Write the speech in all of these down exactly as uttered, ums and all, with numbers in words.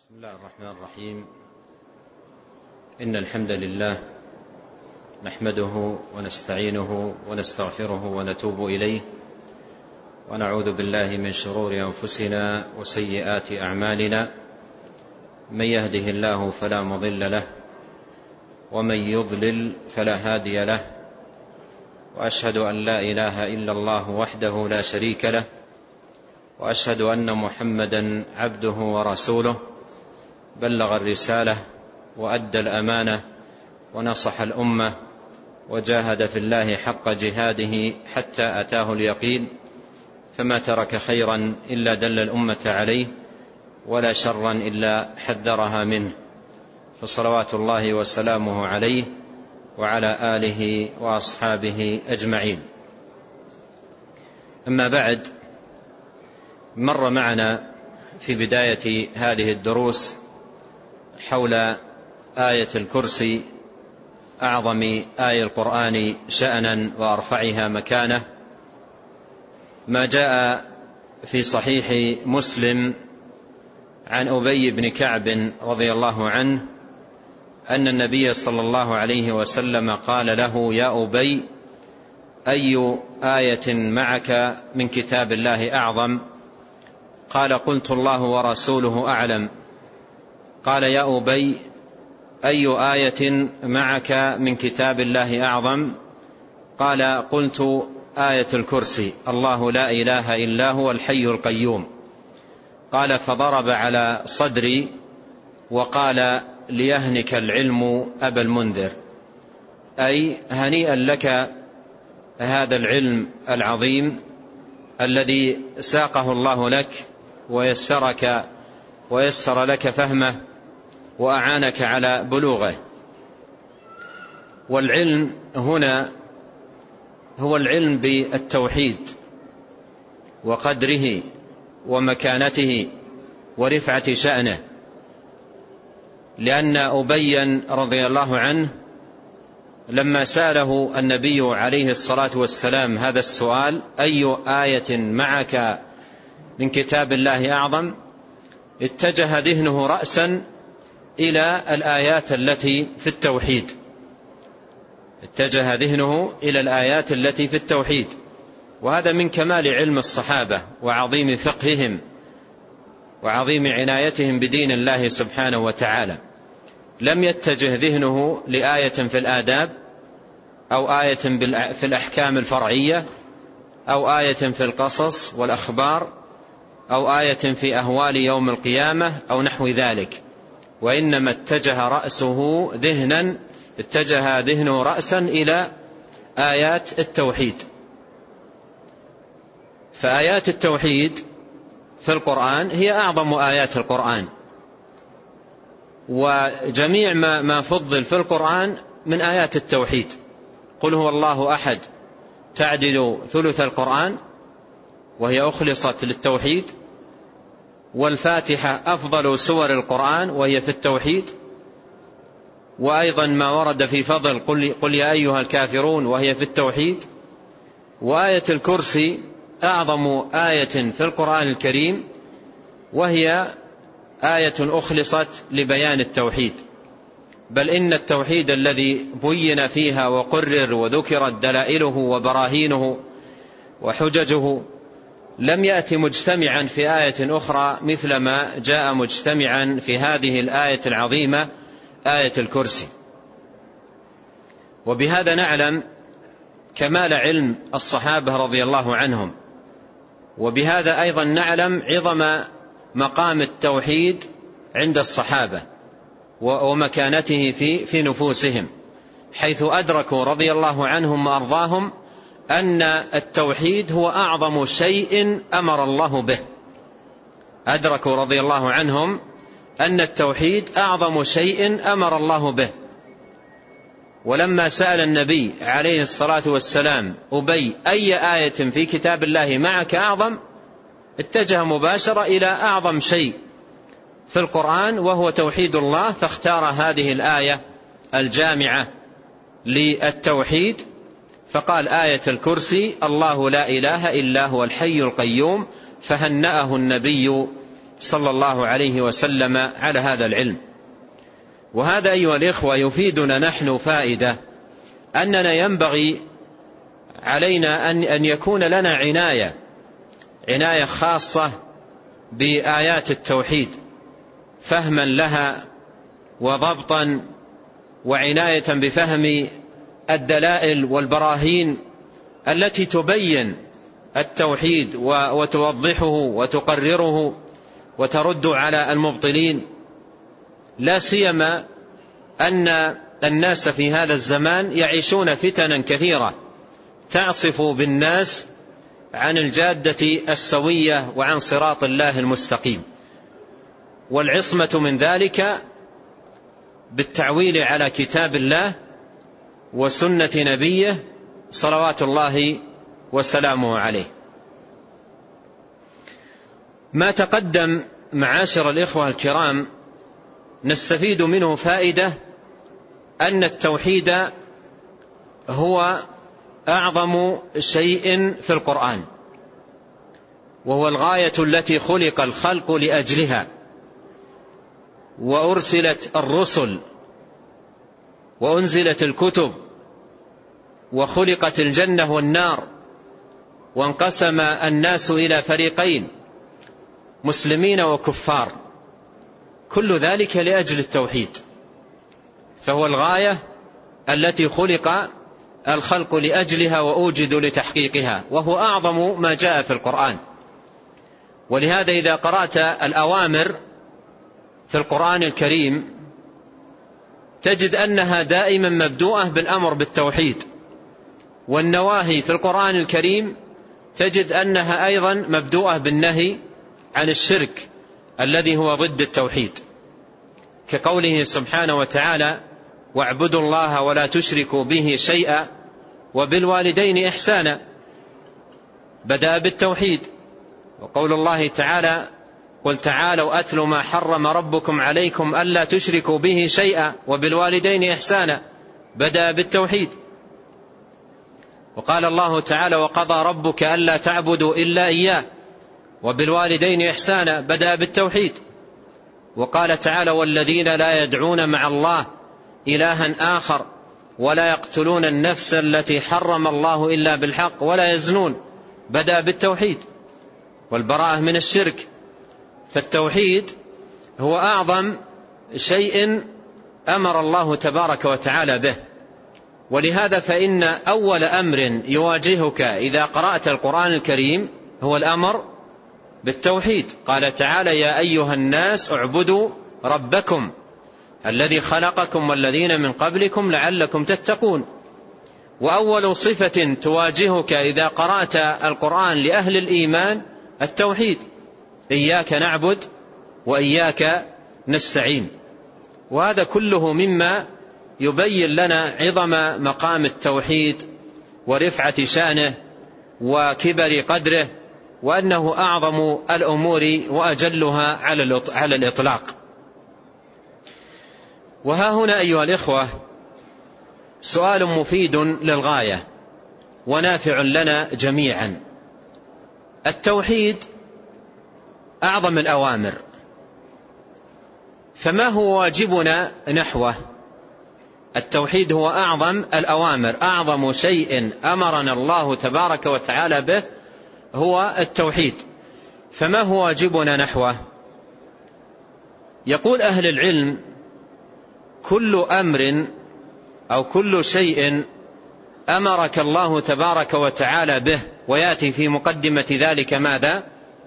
بسم الله الرحمن الرحيم. إن الحمد لله نحمده ونستعينه ونستغفره ونتوب إليه، ونعوذ بالله من شرور أنفسنا وسيئات أعمالنا. من يهده الله فلا مضل له، ومن يضلل فلا هادي له، وأشهد أن لا إله إلا الله وحده لا شريك له، وأشهد أن محمدا عبده ورسوله، بلغ الرسالة وأدى الأمانة ونصح الأمة، وجاهد في الله حق جهاده حتى أتاه اليقين، فما ترك خيرا إلا دل الأمة عليه، ولا شرا إلا حذرها منه، فصلوات الله وسلامه عليه وعلى آله وأصحابه أجمعين. أما بعد، مر معنا في بداية هذه الدروس حول آية الكرسي، أعظم آية القرآن شأنا وأرفعها مكانة، ما جاء في صحيح مسلم عن أبي بن كعب رضي الله عنه أن النبي صلى الله عليه وسلم قال له: يا أبي، أي آية معك من كتاب الله أعظم؟ قال: قلت: الله ورسوله أعلم. قال: يا أبي، أي آية معك من كتاب الله أعظم؟ قال: قلت: آية الكرسي، الله لا إله إلا هو الحي القيوم. قال: فضرب على صدري وقال: ليهنك العلم أبا المنذر، أي هنيئا لك هذا العلم العظيم الذي ساقه الله لك ويسرك ويسر لك فهمه وأعانك على بلوغه. والعلم هنا هو العلم بالتوحيد وقدره ومكانته ورفعة شأنه، لأن أبي رضي الله عنه لما سأله النبي عليه الصلاة والسلام هذا السؤال: أي آية معك من كتاب الله أعظم؟ اتجه ذهنه رأسا إلى الآيات التي في التوحيد اتجه ذهنه إلى الآيات التي في التوحيد وهذا من كمال علم الصحابة وعظيم فقههم وعظيم عنايتهم بدين الله سبحانه وتعالى. لم يتجه ذهنه لآية في الآداب، أو آية في الأحكام الفرعية، أو آية في القصص والأخبار، أو آية في أهوال يوم القيامة أو نحو ذلك، وإنما اتجه رأسه ذهنا اتجه ذهنه رأسا إلى آيات التوحيد. فآيات التوحيد في القرآن هي أعظم آيات القرآن، وجميع ما, ما فضل في القرآن من آيات التوحيد. قل هو الله أحد تعدل ثلث القرآن وهي أخلصت للتوحيد، والفاتحة أفضل سور القرآن وهي في التوحيد، وأيضا ما ورد في فضل قل, قل يا أيها الكافرون وهي في التوحيد، وآية الكرسي أعظم آية في القرآن الكريم وهي آية أخلصت لبيان التوحيد. بل إن التوحيد الذي بين فيها وقرر وذكرت دلائله وبراهينه وحججه لم يأتي مجتمعا في آية أخرى مثل ما جاء مجتمعا في هذه الآية العظيمة، آية الكرسي. وبهذا نعلم كمال علم الصحابة رضي الله عنهم، وبهذا أيضا نعلم عظم مقام التوحيد عند الصحابة ومكانته في في نفوسهم، حيث أدركوا رضي الله عنهم وأرضاهم أن التوحيد هو أعظم شيء أمر الله به. أدركوا رضي الله عنهم أن التوحيد أعظم شيء أمر الله به. ولما سأل النبي عليه الصلاة والسلام أبي: أي آية في كتاب الله معك أعظم؟ اتجه مباشرة إلى أعظم شيء في القرآن وهو توحيد الله، فاختار هذه الآية الجامعة للتوحيد، فقال: آية الكرسي، الله لا إله إلا هو الحي القيوم. فهنأه النبي صلى الله عليه وسلم على هذا العلم. وهذا أيها الإخوة يفيدنا نحن فائدة أننا ينبغي علينا أن يكون لنا عناية عناية خاصة بآيات التوحيد، فهما لها وضبطا وعناية بفهم الدلائل والبراهين التي تبين التوحيد وتوضحه وتقرره وترد على المبطلين، لا سيما أن الناس في هذا الزمان يعيشون فتنا كثيرة تعصف بالناس عن الجادة السوية وعن صراط الله المستقيم، والعصمة من ذلك بالتعويل على كتاب الله وسنة نبيه صلوات الله وسلامه عليه. ما تقدم معاشر الإخوة الكرام نستفيد منه فائدة أن التوحيد هو أعظم شيء في القرآن، وهو الغاية التي خلق الخلق لأجلها، وأرسلت الرسل وأنزلت الكتب وخلقت الجنة والنار، وانقسم الناس إلى فريقين مسلمين وكفار، كل ذلك لأجل التوحيد، فهو الغاية التي خلق الخلق لأجلها وأوجدوا لتحقيقها، وهو أعظم ما جاء في القرآن. ولهذا إذا قرأت الأوامر في القرآن الكريم تجد أنها دائما مبدوءة بالأمر بالتوحيد، والنواهي في القرآن الكريم تجد أنها أيضا مبدوءة بالنهي عن الشرك الذي هو ضد التوحيد، كقوله سبحانه وتعالى: واعبدوا الله ولا تشركوا به شيئا وبالوالدين إحسانا، بدأ بالتوحيد. وقول الله تعالى: قل تعالوا أتل ما حرم ربكم عليكم ألا تشركوا به شيئا وبالوالدين إحسانا، بدأ بالتوحيد. وقال الله تعالى: وقضى ربك ألا تعبدوا إلا إياه وبالوالدين إحسانا، بدأ بالتوحيد. وقال تعالى: والذين لا يدعون مع الله إلها آخر ولا يقتلون النفس التي حرم الله إلا بالحق ولا يزنون، بدأ بالتوحيد والبراءة من الشرك. فالتوحيد هو أعظم شيء أمر الله تبارك وتعالى به، ولهذا فإن أول أمر يواجهك إذا قرأت القرآن الكريم هو الأمر بالتوحيد. قال تعالى: يا أيها الناس اعبدوا ربكم الذي خلقكم والذين من قبلكم لعلكم تتقون. وأول صفة تواجهك إذا قرأت القرآن لأهل الإيمان التوحيد: إياك نعبد وإياك نستعين. وهذا كله مما يبين لنا عظم مقام التوحيد ورفعة شأنه وكبر قدره، وأنه أعظم الأمور وأجلها على الإطلاق. وها هنا أيها الإخوة سؤال مفيد للغاية ونافع لنا جميعا. التوحيد أعظم الأوامر، فما هو واجبنا نحوه؟ التوحيد هو أعظم الأوامر، أعظم شيء أمرنا الله تبارك وتعالى به هو التوحيد، فما هو واجبنا نحوه؟ يقول أهل العلم: كل أمر أو كل شيء أمرك الله تبارك وتعالى به، ويأتي في مقدمة ذلك ماذا؟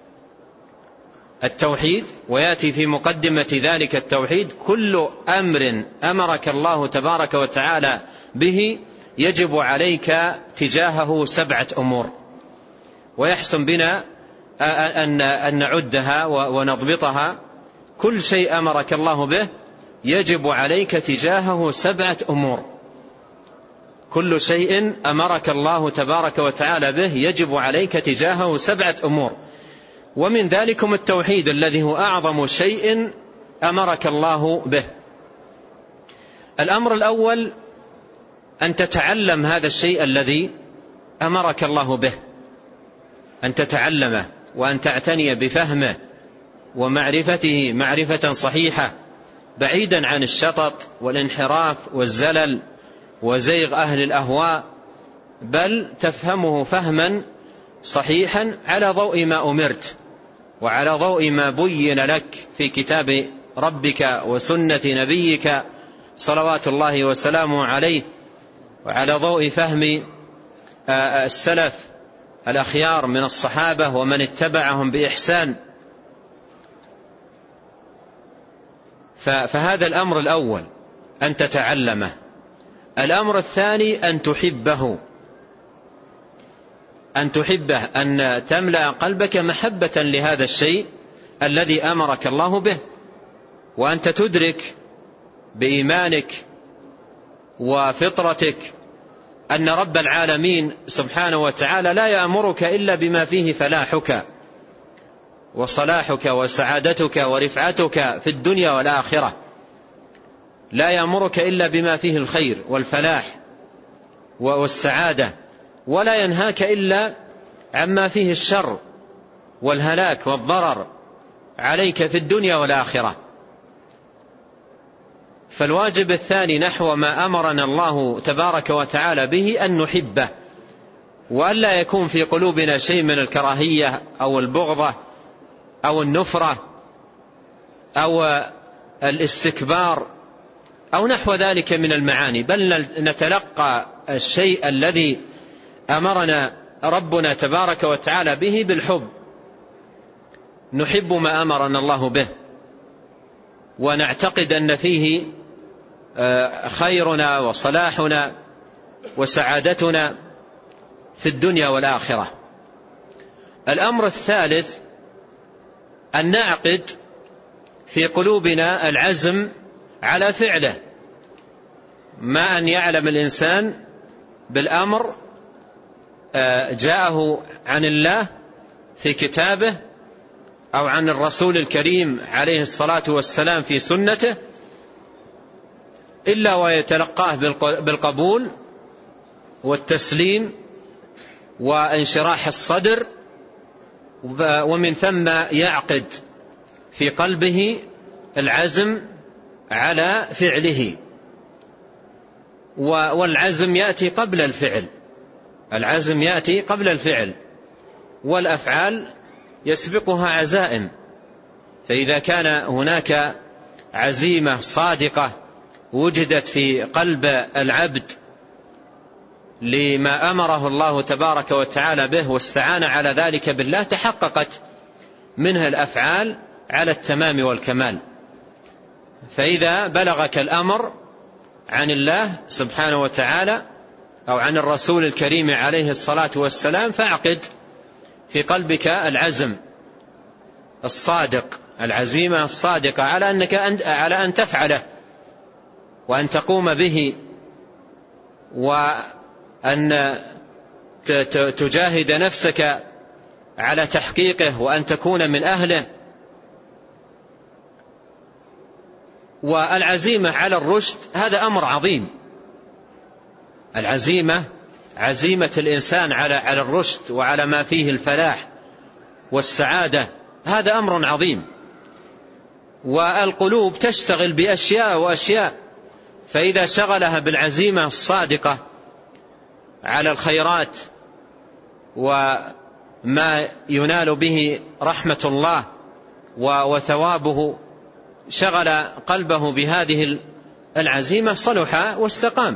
التوحيد. ويأتي في مقدمة ذلك التوحيد. كل أمر أمرك الله تبارك وتعالى به يجب عليك تجاهه سبعة أمور، ويحسن بنا أن نعدها ونضبطها. كل شيء أمرك الله به يجب عليك تجاهه سبعة أمور. كل شيء أمرك الله تبارك وتعالى به يجب عليك تجاهه سبعة أمور، ومن ذلكم التوحيد الذي هو أعظم شيء أمرك الله به. الأمر الأول أن تتعلم هذا الشيء الذي أمرك الله به، أن تتعلمه وأن تعتني بفهمه ومعرفته معرفة صحيحة بعيدا عن الشطط والانحراف والزلل وزيغ أهل الأهواء، بل تفهمه فهما صحيحا على ضوء ما أمرت وعلى ضوء ما بين لك في كتاب ربك وسنة نبيك صلوات الله وسلامه عليه، وعلى ضوء فهم السلف الأخيار من الصحابة ومن اتبعهم بإحسان. فهذا الأمر الأول أن تتعلمه. الأمر الثاني أن تحبه، أن تحبه، أن تملأ قلبك محبة لهذا الشيء الذي أمرك الله به، وأنت تدرك بإيمانك وفطرتك أن رب العالمين سبحانه وتعالى لا يأمرك إلا بما فيه فلاحك وصلاحك وسعادتك ورفعتك في الدنيا والآخرة، لا يأمرك إلا بما فيه الخير والفلاح والسعادة، ولا ينهاك إلا عما فيه الشر والهلاك والضرر عليك في الدنيا والآخرة. فالواجب الثاني نحو ما أمرنا الله تبارك وتعالى به أن نحبه، وأن لا يكون في قلوبنا شيء من الكراهية أو البغضة أو النفرة أو الاستكبار أو نحو ذلك من المعاني، بل نتلقى الشيء الذي أمرنا ربنا تبارك وتعالى به بالحب، نحب ما أمرنا الله به، ونعتقد أن فيه خيرنا وصلاحنا وسعادتنا في الدنيا والآخرة. الأمر الثالث أن نعقد في قلوبنا العزم على فعله، ما أن يعلم الإنسان بالأمر جاءه عن الله في كتابه أو عن الرسول الكريم عليه الصلاة والسلام في سنته، إلا ويتلقاه بالقبول والتسليم وانشراح الصدر، ومن ثم يعقد في قلبه العزم على فعله. والعزم يأتي قبل الفعل، العزم يأتي قبل الفعل، والأفعال يسبقها عزائم. فإذا كان هناك عزيمة صادقة وجدت في قلب العبد لما أمره الله تبارك وتعالى به واستعان على ذلك بالله، تحققت منها الأفعال على التمام والكمال. فإذا بلغك الأمر عن الله سبحانه وتعالى أو عن الرسول الكريم عليه الصلاة والسلام، فاعقد في قلبك العزم الصادق، العزيمة الصادقة على أنك على أن تفعله وأن تقوم به، وأن تجاهد نفسك على تحقيقه، وأن تكون من أهله. والعزيمة على الرشد هذا أمر عظيم، العزيمة عزيمة الإنسان على على الرشد وعلى ما فيه الفلاح والسعادة، هذا أمر عظيم. والقلوب تشتغل بأشياء وأشياء، فإذا شغلها بالعزيمة الصادقة على الخيرات وما ينال به رحمة الله وثوابه، شغل قلبه بهذه العزيمة، صلح واستقام.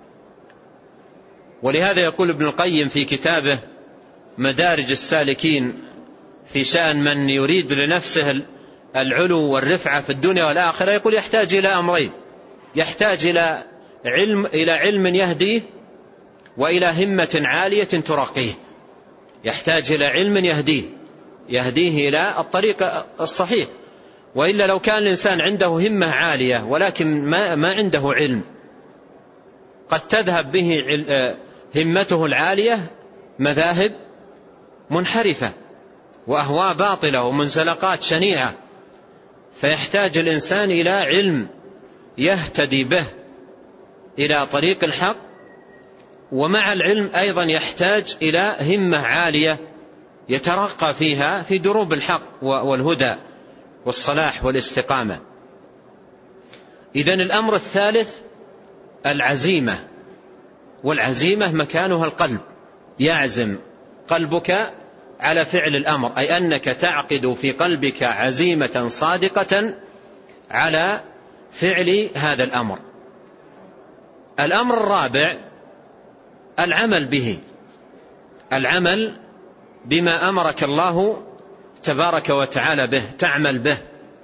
ولهذا يقول ابن القيم في كتابه مدارج السالكين في شأن من يريد لنفسه العلو والرفعة في الدنيا والآخرة، يقول يحتاج إلى أمرين: يحتاج إلى علم إلى علم يهديه، وإلى همة عالية ترقيه. يحتاج إلى علم يهديه يهديه إلى الطريق الصحيح، وإلا لو كان الإنسان عنده همة عالية ولكن ما, ما عنده علم، قد تذهب به همته العالية مذاهب منحرفة وأهواء باطلة ومنزلقات شنيعة. فيحتاج الإنسان إلى علم يهتدي به إلى طريق الحق، ومع العلم أيضا يحتاج إلى همة عالية يترقى فيها في دروب الحق والهدى والصلاح والاستقامة. إذن الأمر الثالث العزيمة، والعزيمة مكانها القلب، يعزم قلبك على فعل الأمر، أي أنك تعقد في قلبك عزيمة صادقة على فعل هذا الأمر. الأمر الرابع العمل به، العمل بما أمرك الله تبارك وتعالى به، تعمل به.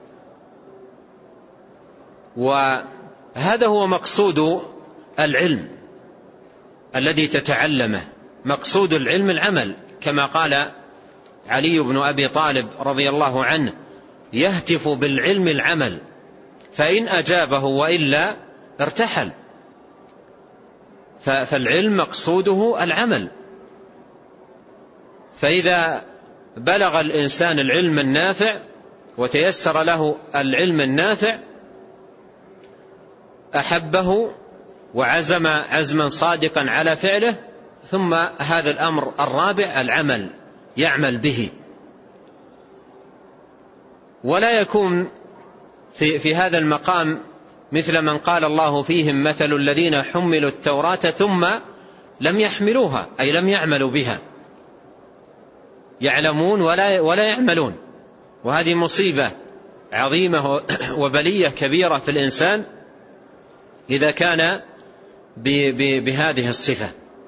وهذا هو مقصود العلم الذي تتعلمه، مقصود العلم العمل، كما قال علي بن أبي طالب رضي الله عنه: يهتف بالعلم العمل، فإن أجابه وإلا ارتحل. فالعلم مقصوده العمل، فإذا بلغ الإنسان العلم النافع وتيسر له العلم النافع أحبه وعزم عزما صادقا على فعله. ثم هذا الأمر الرابع العمل، يعمل به. ولا يكون في, في هذا المقام مثل من قال الله فيهم: مثل الذين حملوا التوراة ثم لم يحملوها، أي لم يعملوا بها، يعلمون ولا, ولا يعملون. وهذه مصيبة عظيمة وبلية كبيرة في الإنسان إذا كان بهذه الصفة.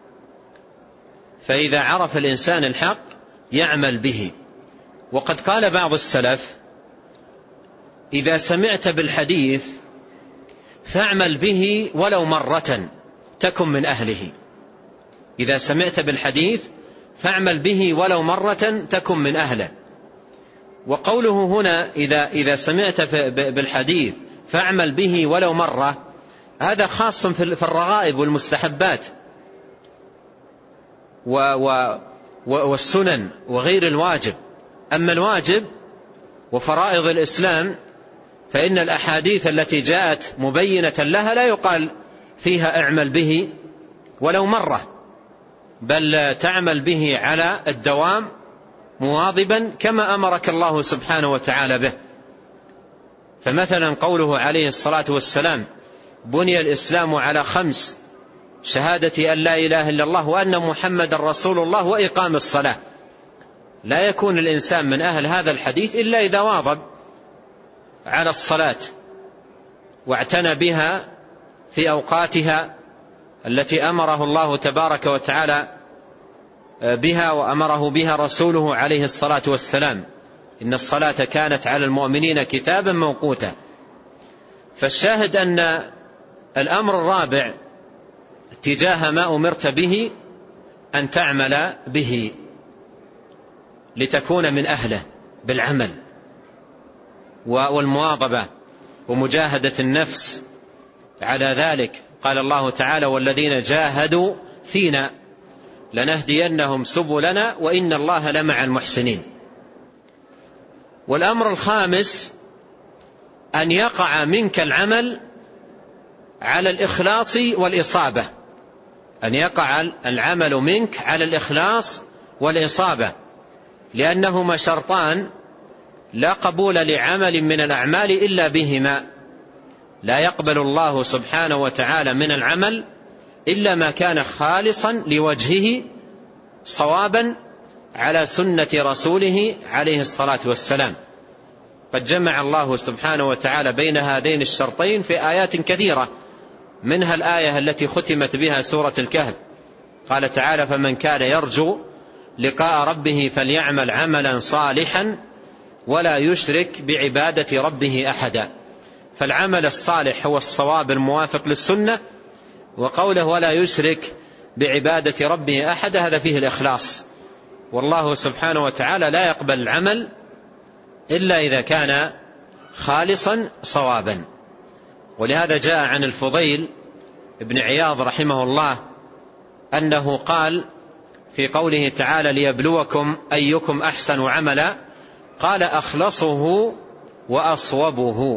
فإذا عرف الإنسان الحق يعمل به. وقد قال بعض السلف: إذا سمعت بالحديث فاعمل به ولو مرة تكن من أهله. إذا سمعت بالحديث فاعمل به ولو مرة تكن من أهله. وقوله هنا إذا, إذا سمعت بالحديث فاعمل به ولو مرة، هذا خاص في الرغائب والمستحبات والسنن وغير الواجب. أما الواجب وفرائض الإسلام فإن الأحاديث التي جاءت مبينة لها لا يقال فيها اعمل به ولو مرة، بل تعمل به على الدوام مواظبا كما أمرك الله سبحانه وتعالى به. فمثلا قوله عليه الصلاة والسلام: بني الإسلام على خمس: شهادة أن لا إله إلا الله وأن محمد رسول الله وإقام الصلاة. لا يكون الإنسان من أهل هذا الحديث إلا إذا واظب على الصلاة واعتنى بها في أوقاتها التي أمره الله تبارك وتعالى بها وأمره بها رسوله عليه الصلاة والسلام: إن الصلاة كانت على المؤمنين كتابا موقوتا. فالشاهد أن الأمر الرابع تجاه ما أمرت به أن تعمل به لتكون من أهله بالعمل والمواظبة ومجاهدة النفس على ذلك. قال الله تعالى: والذين جاهدوا فينا لنهدينهم سبلنا وإن الله لمع المحسنين. والأمر الخامس أن يقع منك العمل على الإخلاص والإصابة، أن يقع العمل منك على الإخلاص والإصابة، لأنهما شرطان لا قبول لعمل من الأعمال إلا بهما. لا يقبل الله سبحانه وتعالى من العمل إلا ما كان خالصا لوجهه صوابا على سنة رسوله عليه الصلاة والسلام. قد جمع الله سبحانه وتعالى بين هذين الشرطين في آيات كثيرة، منها الآية التي ختمت بها سورة الكهف. قال تعالى: فمن كان يرجو لقاء ربه فليعمل عملا صالحا ولا يشرك بعبادة ربه أحدا. فالعمل الصالح هو الصواب الموافق للسنة، وقوله ولا يشرك بعبادة ربه أحدا هذا فيه الإخلاص. والله سبحانه وتعالى لا يقبل العمل إلا إذا كان خالصا صوابا. ولهذا جاء عن الفضيل ابن عياض رحمه الله أنه قال في قوله تعالى: ليبلوكم أيكم أحسن عملا، قال: أخلصه وأصوبه.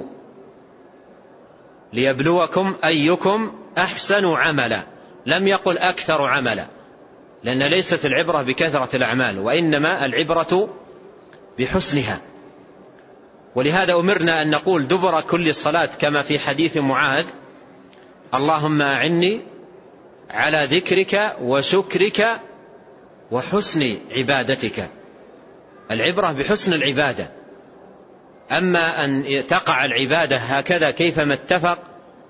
ليبلوكم أيكم أحسن عملا، لم يقل أكثر عملا، لأن ليست العبرة بكثرة الأعمال، وإنما العبرة بحسنها. ولهذا أمرنا أن نقول دبر كل صلاة كما في حديث معاذ: اللهم أعني على ذكرك وشكرك وحسن عبادتك. العبرة بحسن العبادة، أما أن تقع العبادة هكذا كيفما اتفق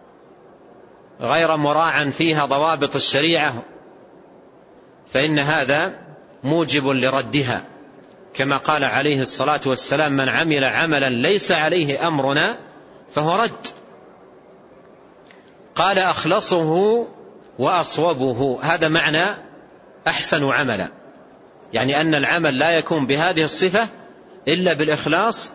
غير مراعا فيها ضوابط الشريعة فإن هذا موجب لردها، كما قال عليه الصلاة والسلام: من عمل عملا ليس عليه أمرنا فهو رد. قال: أخلصه وأصوبه، هذا معنى أحسن عملا، يعني أن العمل لا يكون بهذه الصفة إلا بالإخلاص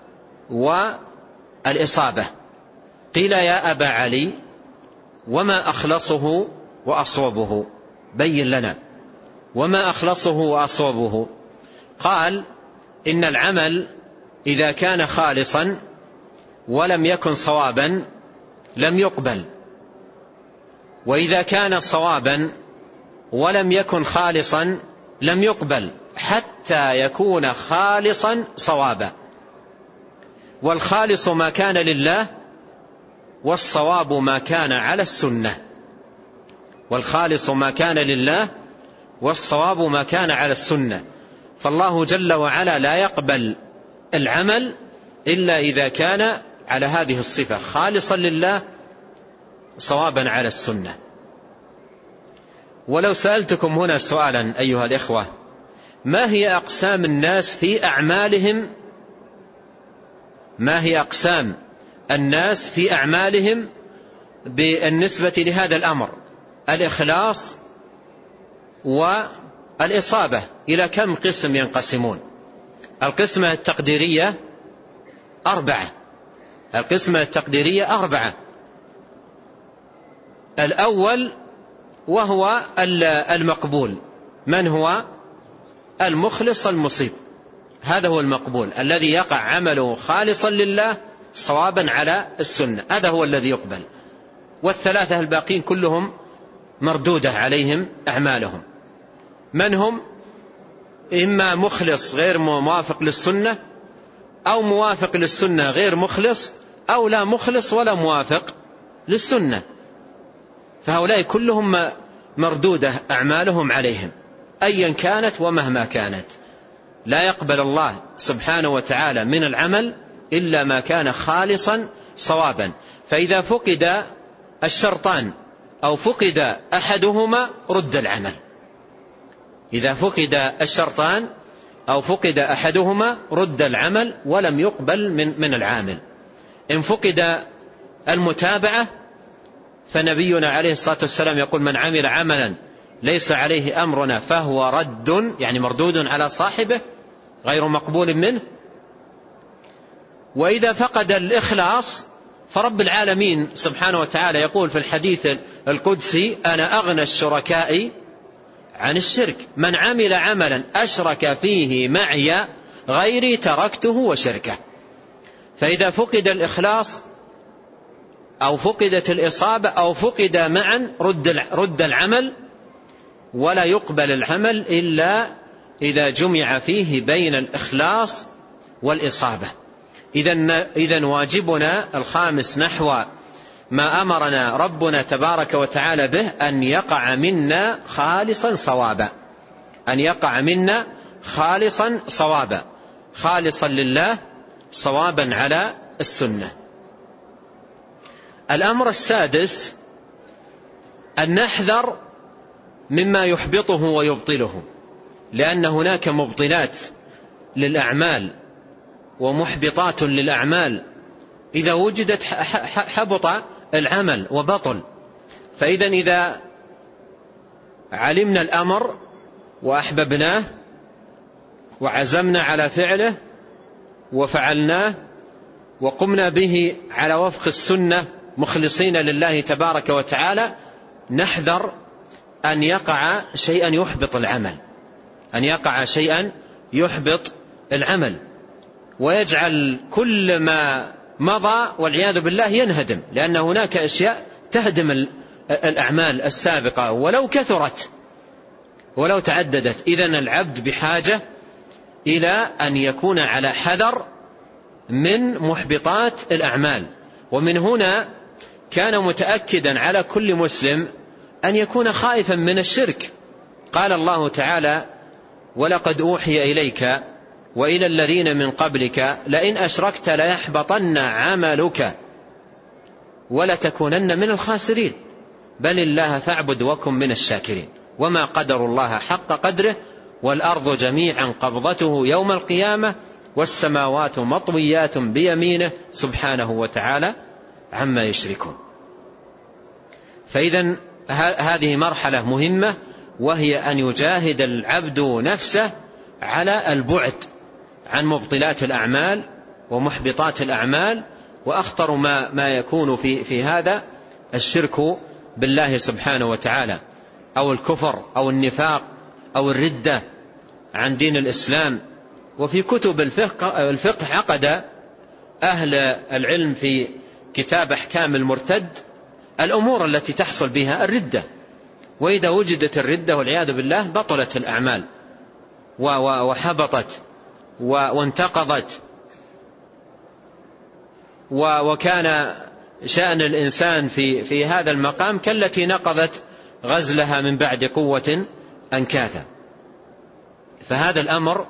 والإصابة. قيل: يا أبا علي وما أخلصه وأصوبه؟ بين لنا وما أخلصه وأصوبه. قال: إن العمل إذا كان خالصا ولم يكن صوابا لم يقبل، وإذا كان صوابا ولم يكن خالصا لم يقبل، حتى يكون خالصا صوابا. والخالص ما كان لله، والصواب ما كان على السنة. والخالص ما كان لله، والصواب ما كان على السنة. فالله جل وعلا لا يقبل العمل إلا إذا كان على هذه الصفة: خالصا لله، صوابا على السنة. ولو سألتكم هنا سؤالا أيها الإخوة: ما هي أقسام الناس في أعمالهم ما هي أقسام الناس في أعمالهم بالنسبة لهذا الأمر، الإخلاص والإصابة، إلى كم قسم ينقسمون؟ القسمة التقديرية أربعة القسمة التقديرية أربعة الأول وهو المقبول. من هو المخلص المصيب؟ هذا هو المقبول، الذي يقع عمله خالصا لله صوابا على السنة، هذا هو الذي يقبل. والثلاثة الباقين كلهم مردودة عليهم أعمالهم. من هم؟ إما مخلص غير موافق للسنة، أو موافق للسنة غير مخلص، أو لا مخلص ولا موافق للسنة، فهؤلاء كلهم مردودة أعمالهم عليهم أيا كانت ومهما كانت. لا يقبل الله سبحانه وتعالى من العمل إلا ما كان خالصا صوابا. فإذا فقد الشرطان أو فقد أحدهما رد العمل. إذا فقد الشرطان أو فقد أحدهما رد العمل ولم يقبل من, من العامل. إن فقد المتابعة فنبينا عليه الصلاة والسلام يقول: من عمل عملا ليس عليه أمرنا فهو رد، يعني مردود على صاحبه غير مقبول منه. وإذا فقد الإخلاص فرب العالمين سبحانه وتعالى يقول في الحديث القدسي: أنا أغنى الشركاء عن الشرك، من عمل عملا أشرك فيه معي غيري تركته وشركه. فإذا فقد الإخلاص أو فقدت الإصابة أو فقد معا رد رد العمل، ولا يقبل العمل إلا إذا جمع فيه بين الإخلاص والإصابة. إذن واجبنا الخامس نحو ما أمرنا ربنا تبارك وتعالى به أن يقع منا خالصا صوابا، أن يقع منا خالصا صوابا، خالصا لله صوابا على السنة. الأمر السادس أن نحذر مما يحبطه ويبطله، لأن هناك مبطلات للأعمال ومحبطات للأعمال، إذا وجدت حبط العمل وبطل. فإذا إذا علمنا الأمر وأحببناه وعزمنا على فعله وفعلناه وقمنا به على وفق السنة مخلصين لله تبارك وتعالى، نحذر أن يقع شيئا يحبط العمل، أن يقع شيئا يحبط العمل ويجعل كل ما مضى والعياذ بالله ينهدم، لأن هناك أشياء تهدم الأعمال السابقة ولو كثرت ولو تعددت. إذن العبد بحاجة إلى أن يكون على حذر من محبطات الأعمال. ومن هنا كان متأكدا على كل مسلم أن يكون خائفا من الشرك. قال الله تعالى: ولقد أوحي إليك وإلى الذين من قبلك لئن أشركت ليحبطن عملك ولتكونن من الخاسرين بل الله فاعبد وكن من الشاكرين وما قدر الله حق قدره والأرض جميعا قبضته يوم القيامة والسماوات مطويات بيمينه سبحانه وتعالى عما يشركون. فإذن هذه مرحلة مهمة، وهي أن يجاهد العبد نفسه على البعد عن مبطلات الأعمال ومحبطات الأعمال. وأخطر ما, ما يكون في, في هذا الشرك بالله سبحانه وتعالى، أو الكفر أو النفاق أو الردة عن دين الإسلام. وفي كتب الفقه, الفقه عقد أهل العلم في كتاب أحكام المرتد الأمور التي تحصل بها الردة، وإذا وجدت الردة والعياذ بالله بطلت الأعمال وحبطت وانتقضت، وكان شأن الإنسان في, في هذا المقام كالتي نقضت غزلها من بعد قوة أنكاثا. فهذا الأمر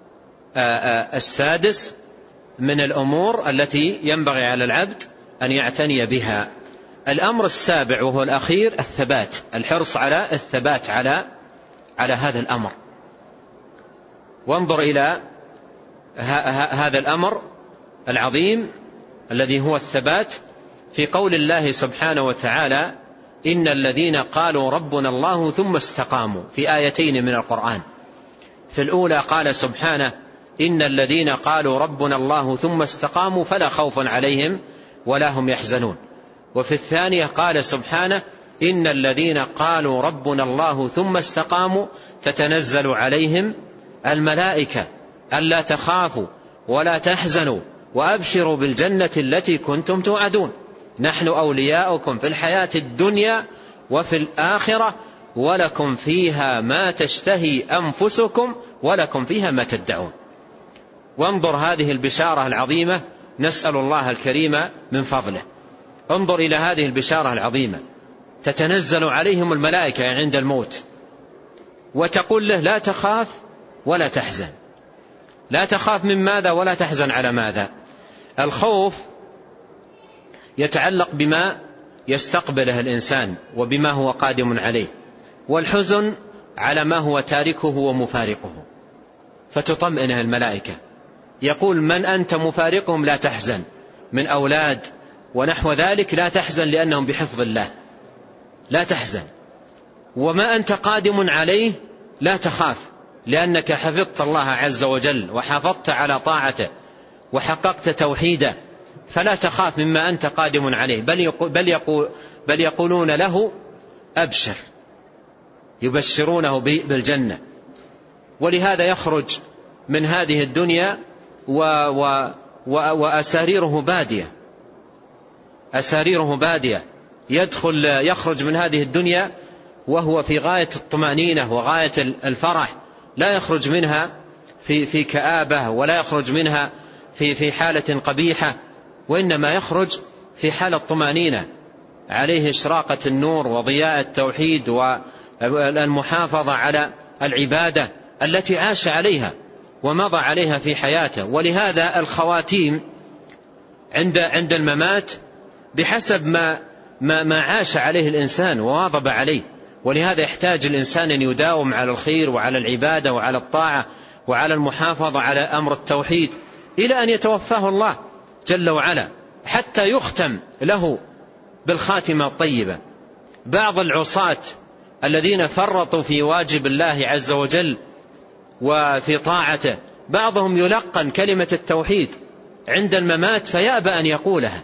السادس من الأمور التي ينبغي على العبد أن يعتني بها. الأمر السابع وهو الأخير الثبات، الحرص على الثبات على على هذا الأمر. وانظر إلى هذا الأمر العظيم الذي هو الثبات في قول الله سبحانه وتعالى: إن الذين قالوا ربنا الله ثم استقاموا، في آيتين من القرآن. في الأولى قال سبحانه: إن الذين قالوا ربنا الله ثم استقاموا فلا خوف عليهم ولا هم يحزنون. وفي الثانية قال سبحانه: إن الذين قالوا ربنا الله ثم استقاموا تتنزل عليهم الملائكة ألا تخافوا ولا تحزنوا وأبشروا بالجنة التي كنتم توعدون نحن أولياؤكم في الحياة الدنيا وفي الآخرة ولكم فيها ما تشتهي أنفسكم ولكم فيها ما تدعون. وانظر هذه البشارة العظيمة، نسأل الله الكريم من فضله. انظر إلى هذه البشارة العظيمة، تتنزل عليهم الملائكة عند الموت وتقول له: لا تخاف ولا تحزن. لا تخاف من ماذا ولا تحزن على ماذا؟ الخوف يتعلق بما يستقبله الإنسان وبما هو قادم عليه، والحزن على ما هو تاركه ومفارقه. فتطمئنه الملائكة، يقول: من أنت مفارقهم لا تحزن، من أولاد ونحو ذلك لا تحزن لأنهم بحفظ الله، لا تحزن. وما أنت قادم عليه لا تخاف لأنك حفظت الله عز وجل وحافظت على طاعته وحققت توحيده، فلا تخاف مما أنت قادم عليه. بل, يقول بل, يقول بل يقولون له: أبشر، يبشرونه بالجنة. ولهذا يخرج من هذه الدنيا و و و وأساريره بادية، أساريره بادية، يدخل يخرج من هذه الدنيا وهو في غاية الطمأنينة وغاية الفرح، لا يخرج منها في في كآبة ولا يخرج منها في في حالة قبيحة، وإنما يخرج في حالة طمأنينة، عليه إشراقة النور وضياء التوحيد والمحافظة على العبادة التي عاش عليها ومضى عليها في حياته. ولهذا الخواتيم عند عند الممات بحسب ما ما ما عاش عليه الإنسان وواظب عليه. ولهذا يحتاج الإنسان أن يداوم على الخير وعلى العبادة وعلى الطاعة وعلى المحافظة على أمر التوحيد إلى أن يتوفاه الله جل وعلا، حتى يختم له بالخاتمة الطيبة. بعض العصاة الذين فرطوا في واجب الله عز وجل وفي طاعته، بعضهم يلقن كلمة التوحيد عند الممات فيأبى أن يقولها.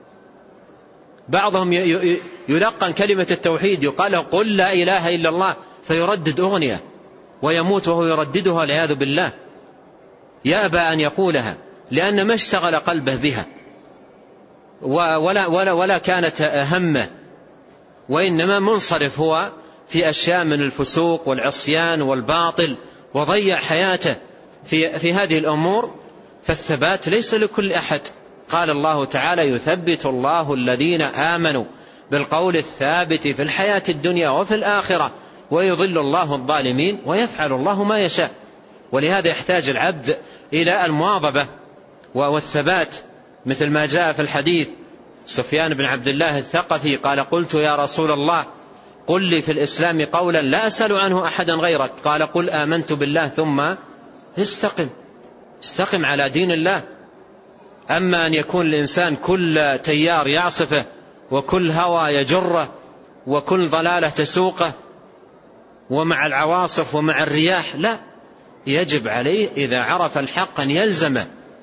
بعضهم يلقن كلمة التوحيد يقال: قل لا إله إلا الله، فيردد أغنية ويموت وهو يرددها والعياذ بالله، يأبى أن يقولها لأن ما اشتغل قلبه بها ولا, ولا, ولا كانت همه، وإنما منصرف هو في أشياء من الفسوق والعصيان والباطل، وضيع حياته في, في هذه الأمور. فالثبات ليس لكل أحد. قال الله تعالى: يثبت الله الذين آمنوا بالقول الثابت في الحياة الدنيا وفي الآخرة ويضل الله الظالمين ويفعل الله ما يشاء. ولهذا يحتاج العبد إلى المواظبة والثبات، مثل ما جاء في الحديث: سفيان بن عبد الله الثقفي قال: قلت يا رسول الله قل لي في الإسلام قولا لا أسأل عنه أحدا غيرك. قال: قل آمنت بالله ثم استقم. استقم على دين الله. أما أن يكون الإنسان كل تيار يعصفه وكل هوى يجره وكل ضلالة تسوقه ومع العواصف ومع الرياح، لا، يجب عليه إذا عرف الحق أن يلزمه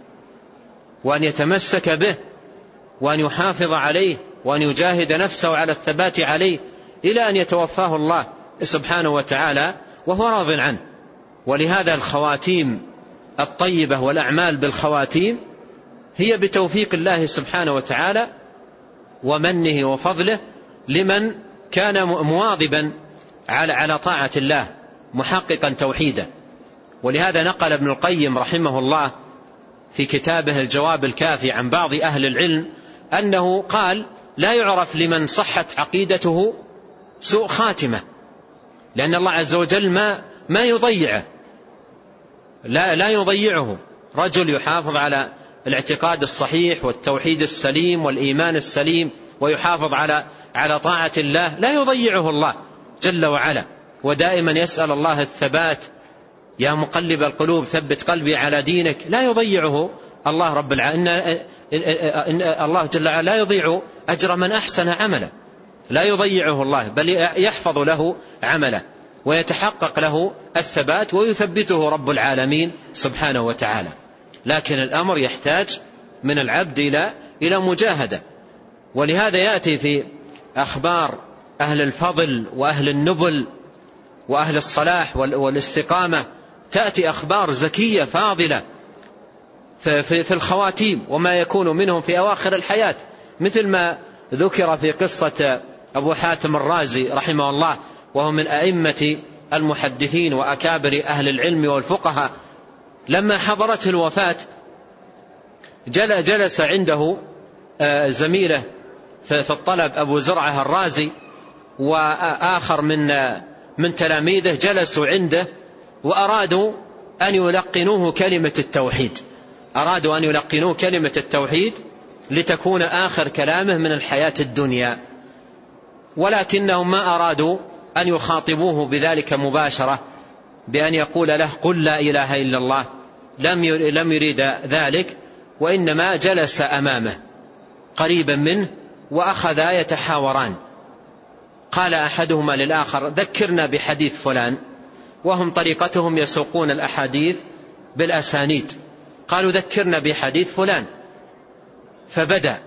وأن يتمسك به وأن يحافظ عليه وأن يجاهد نفسه على الثبات عليه إلى أن يتوفاه الله سبحانه وتعالى وهو راض عنه. ولهذا الخواتيم الطيبة والأعمال بالخواتيم هي بتوفيق الله سبحانه وتعالى ومنه وفضله لمن كان مواظبا على على طاعة الله محققا توحيده. ولهذا نقل ابن القيم رحمه الله في كتابه الجواب الكافي عن بعض أهل العلم أنه قال: لا يعرف لمن صحت عقيدته سوء خاتمة، لأن الله عز وجل ما ما يضيعه، لا لا يضيعه. رجل يحافظ على الاعتقاد الصحيح والتوحيد السليم والإيمان السليم ويحافظ على على طاعة الله، لا يضيعه الله جل وعلا، ودائما يسأل الله الثبات: يا مقلب القلوب ثبت قلبي على دينك. لا يضيعه الله رب العالمين. إن الله جل وعلا لا يضيع أجر من أحسن عملا، لا يضيعه الله، بل يحفظ له عمله ويتحقق له الثبات ويثبته رب العالمين سبحانه وتعالى. لكن الأمر يحتاج من العبد إلى إلى مجاهدة. ولهذا يأتي في أخبار أهل الفضل وأهل النبل وأهل الصلاح والاستقامة، تأتي أخبار زكية فاضلة في الخواتيم وما يكون منهم في أواخر الحياة، مثل ما ذكر في قصة أبو حاتم الرازي رحمه الله، وهو من أئمة المحدثين وأكابر أهل العلم والفقهاء. لما حضرته الوفاة جلس عنده زميله في الطلب أبو زرعة الرازي وآخر من من تلاميذه، جلسوا عنده وأرادوا أن يلقنوه كلمة التوحيد، أرادوا أن يلقنوه كلمة التوحيد لتكون آخر كلامه من الحياة الدنيا، ولكنهم ما أرادوا أن يخاطبوه بذلك مباشرة بأن يقول له: قل لا إله إلا الله. لم يريد ذلك، وإنما جلس أمامه قريبا منه وأخذا يتحاوران. قال أحدهما للآخر: ذكرنا بحديث فلان، وهم طريقتهم يسوقون الأحاديث بالأسانيد. قالوا: ذكرنا بحديث فلان. فبدأ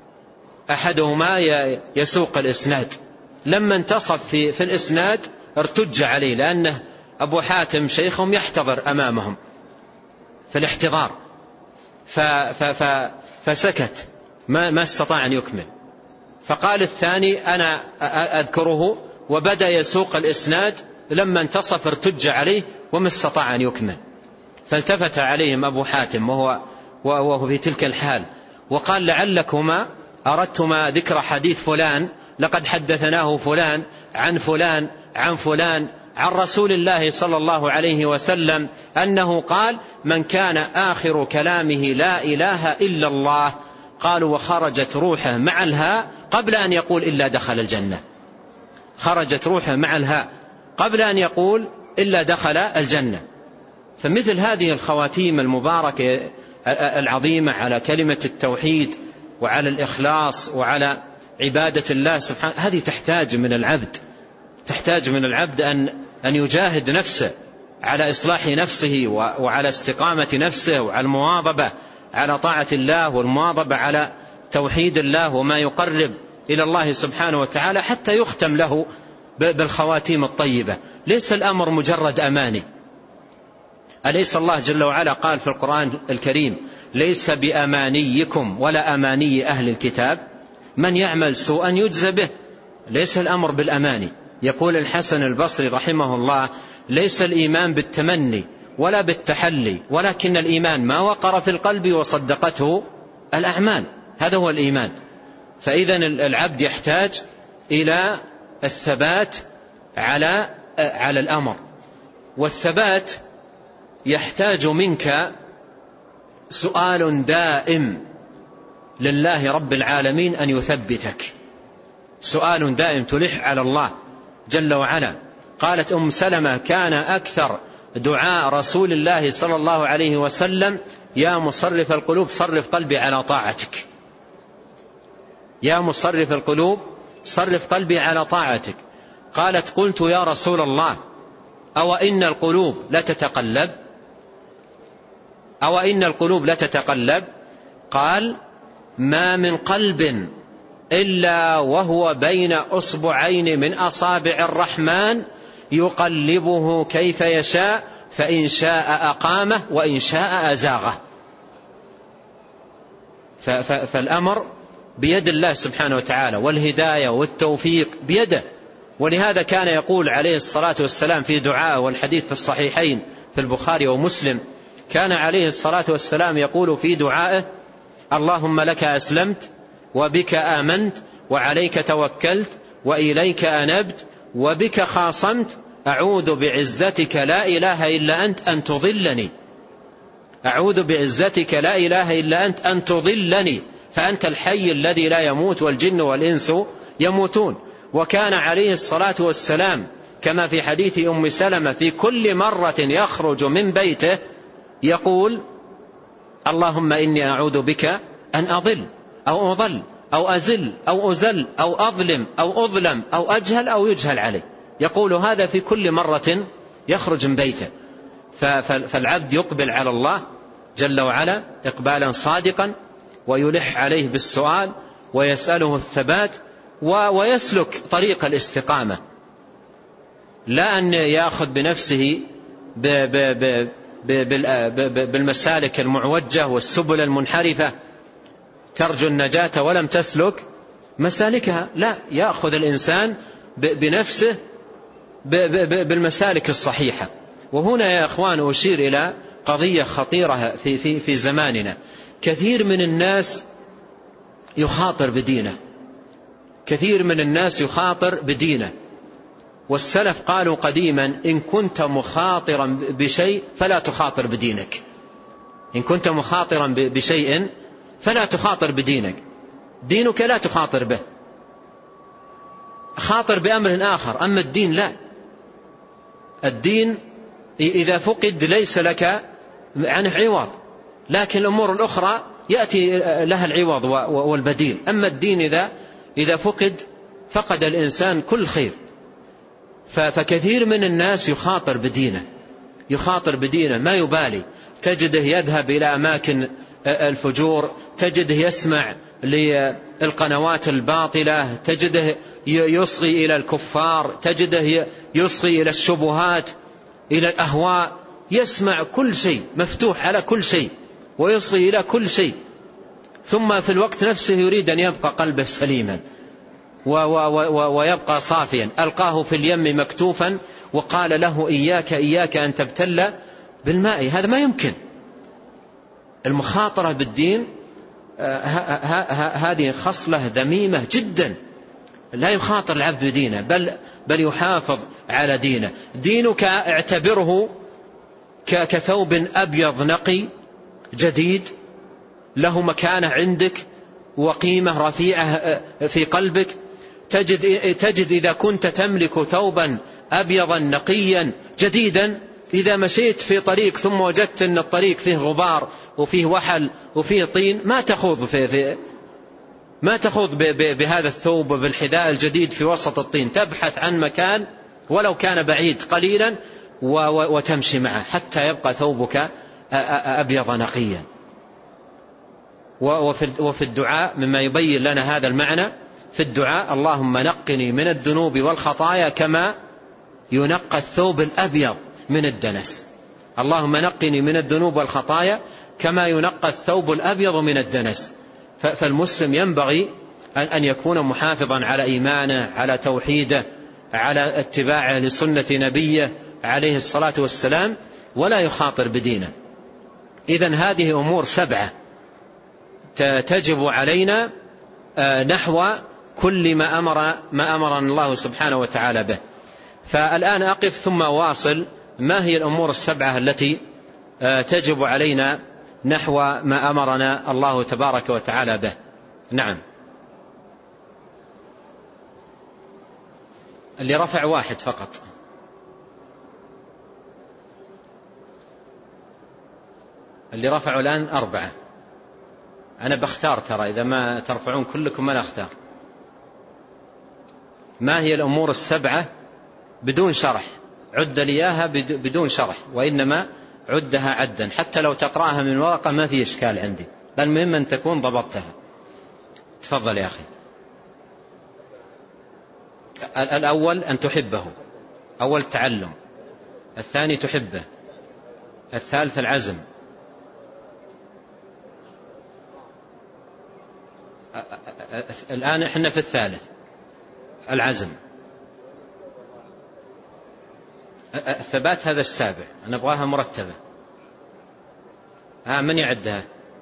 أحدهما يسوق الإسناد. لما انتصف في, في الإسناد ارتج عليه، لأنه أبو حاتم شيخهم يحتضر أمامهم في الاحتضار، ف ف ف فسكت، ما, ما استطاع أن يكمل. فقال الثاني: أنا أذكره، وبدأ يسوق الإسناد. لما انتصف ارتج عليه وما استطاع أن يكمل. فالتفت عليهم أبو حاتم وهو, وهو في تلك الحال وقال: لعلكما أردتما ذكر حديث فلان، لقد حدثناه فلان عن فلان عن فلان عن رسول الله صلى الله عليه وسلم أنه قال: من كان آخر كلامه لا إله إلا الله. قالوا: وخرجت روحه مع الهاء قبل أن يقول إلا دخل الجنة. خرجت روحه مع الهاء قبل أن يقول إلا دخل الجنة. فمثل هذه الخواتيم المباركة العظيمة على كلمة التوحيد وعلى الإخلاص وعلى عبادة الله سبحانه، هذه تحتاج من العبد تحتاج من العبد أن أن يجاهد نفسه على إصلاح نفسه وعلى استقامة نفسه وعلى المواظبة على طاعة الله والمواظبة على توحيد الله وما يقرب إلى الله سبحانه وتعالى حتى يختم له بالخواتيم الطيبة. ليس الأمر مجرد أماني. أليس الله جل وعلا قال في القرآن الكريم: ليس بأمانيكم ولا أماني أهل الكتاب، من يعمل سوءا يجزى به. ليس الأمر بالأماني. يقول الحسن البصري رحمه الله: ليس الإيمان بالتمني ولا بالتحلي، ولكن الإيمان ما وقر في القلب وصدقته الأعمال، هذا هو الإيمان. فإذا العبد يحتاج إلى الثبات على على الأمر، والثبات يحتاج منك سؤال دائم لله رب العالمين أن يثبتك، سؤال دائم تلح على الله جل وعلا. قالت أم سلمة: كان أكثر دعاء رسول الله صلى الله عليه وسلم: يا مصرف القلوب صرف قلبي على طاعتك، يا مصرف القلوب صرف قلبي على طاعتك. قالت: قلت يا رسول الله أو إن القلوب لا تتقلب أو إن القلوب لا تتقلب قال: ما من قلب إلا وهو بين أصبعين من أصابع الرحمن يقلبه كيف يشاء، فإن شاء أقامه وإن شاء أزاغه. فالأمر بيد الله سبحانه وتعالى، والهداية والتوفيق بيده. ولهذا كان يقول عليه الصلاة والسلام في دعاء، والحديث في الصحيحين في البخاري ومسلم، كان عليه الصلاة والسلام يقول في دعائه: اللهم لك أسلمت وبك آمنت وعليك توكلت وإليك أنبت وبك خاصمت، أعوذ بعزتك لا إله إلا أنت أن تضلني، أعوذ بعزتك لا إله إلا أنت أن تضلني، فأنت الحي الذي لا يموت والجن والإنس يموتون. وكان عليه الصلاة والسلام كما في حديث أم سلمة في كل مرة يخرج من بيته يقول: اللهم إني أعوذ بك أن أضل أو أضل أو أزل أو أزل أو أظلم أو أظلم أو أجهل أو يجهل علي. يقول هذا في كل مرة يخرج من بيته. فالعبد يقبل على الله جل وعلا إقبالا صادقا، ويلح عليه بالسؤال ويسأله الثبات، ويسلك طريق الاستقامة، لا أن يأخذ بنفسه بالمسالك المعوجة والسبل المنحرفة ترجو النجاة ولم تسلك مسالكها، لا، يأخذ الإنسان بنفسه بالمسالك الصحيحة. وهنا يا أخوان أشير إلى قضية خطيرة في, في, في زماننا. كثير من الناس يخاطر بدينه، كثير من الناس يخاطر بدينه. والسلف قالوا قديما: إن كنت مخاطرا بشيء فلا تخاطر بدينك، إن كنت مخاطرا بشيء فلا تخاطر بدينك، دينك لا تخاطر به، خاطر بأمر آخر، أما الدين لا. الدين إذا فقد ليس لك عنه عوض، لكن الأمور الأخرى يأتي لها العوض والبديل. أما الدين إذا إذا فقد فقد الإنسان كل خير. فكثير من الناس يخاطر بدينه، يخاطر بدينه ما يبالي، تجده يذهب إلى أماكن الفجور، تجده يسمع للقنوات الباطلة، تجده يصغي إلى الكفار، تجده يصغي إلى الشبهات، إلى الأهواء، يسمع كل شيء، مفتوح على كل شيء، ويصغي إلى كل شيء، ثم في الوقت نفسه يريد أن يبقى قلبه سليما ويبقى صافيا. ألقاه في اليم مكتوفا وقال له: إياك إياك أن تبتل بالماء. هذا ما يمكن. المخاطرة بالدين هذه خصلة ذميمة جدا. لا يخاطر العبد بدينه، بل, بل يحافظ على دينه. دينك اعتبره كثوب أبيض نقي جديد له مكانة عندك وقيمة رفيعة في قلبك. تجد, تجد إذا كنت تملك ثوبا أبيضا نقيا جديدا، إذا مشيت في طريق ثم وجدت أن الطريق فيه غبار وفيه وحل وفيه طين، ما تخوض في, في ما تخوض بهذا الثوب بالحذاء الجديد في وسط الطين، تبحث عن مكان ولو كان بعيد قليلا وتمشي معه حتى يبقى ثوبك أبيض نقيا. وفي الدعاء مما يبين لنا هذا المعنى، في الدعاء: اللهم نقني من الذنوب والخطايا كما ينقى الثوب الأبيض من الدنس. اللهم نقني من الذنوب والخطايا كما ينقى الثوب الأبيض من الدنس. فالمسلم ينبغي أن يكون محافظا على إيمانه، على توحيده، على اتباعه لسنة نبيه عليه الصلاة والسلام، ولا يخاطر بدينه. إذن هذه أمور سبعة تجب علينا نحو كل ما أمر ما أمرنا الله سبحانه وتعالى به. فالآن أقف ثم واصل ما هي الأمور السبعة التي تجب علينا نحو ما أمرنا الله تبارك وتعالى به. نعم. اللي رفع واحد فقط. اللي رفعوا الآن أربعة. أنا بختار، ترى إذا ما ترفعون كلكم أنا أختار. ما هي الأمور السبعة بدون شرح؟ عد لي إياها بدون شرح، وإنما عدها عدا، حتى لو تقرأها من ورقة ما في إشكال عندي، المهم أن تكون ضبطتها. تفضل يا أخي. الأول أن تحبه، أول تعلم. الثاني تحبه. الثالث العزم. الآن إحنا في الثالث، العزم. الثبات هذا السابع، أنا أبغاها مرتبة. ها من يعدها؟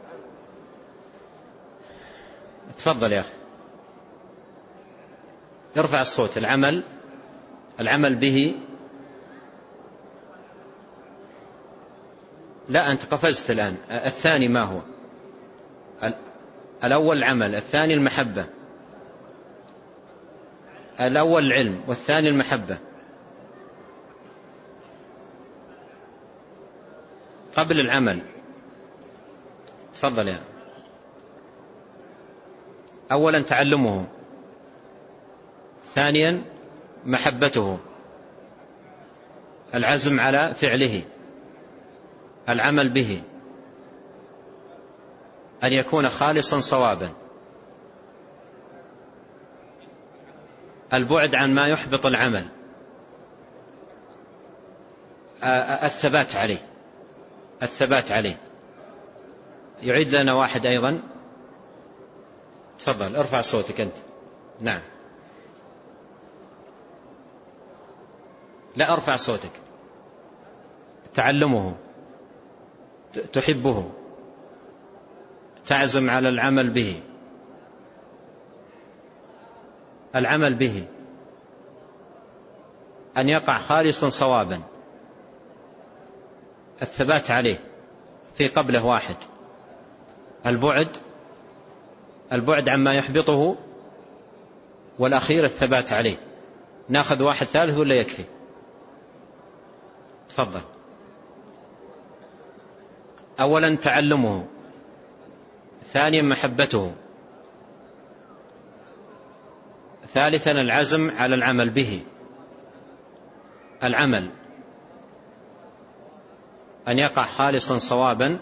تفضل يا أخي. ارفع الصوت. العمل، العمل به. لا أنت قفزت الآن. الثاني ما هو؟ الأول العمل، الثاني المحبة. الأول العلم والثاني المحبة. قبل العمل. تفضل يا. أولا تعلمه، ثانيا محبته، العزم على فعله، العمل به، أن يكون خالصا صوابا، البعد عن ما يحبط العمل، الثبات عليه. الثبات عليه. يعيد لنا واحد أيضا. تفضل ارفع صوتك أنت. نعم. لا ارفع صوتك. تعلمه، تحبه، تعزم على العمل به، العمل به، أن يقع خالصا صوابا، الثبات عليه. في قبله واحد، البعد، البعد عما يحبطه، والأخير الثبات عليه. ناخذ واحد ثالث ولا يكفي؟ تفضل. أولا تعلمه، ثانيا محبته، ثالثا العزم على العمل به، العمل أن يقع خالصا صوابا،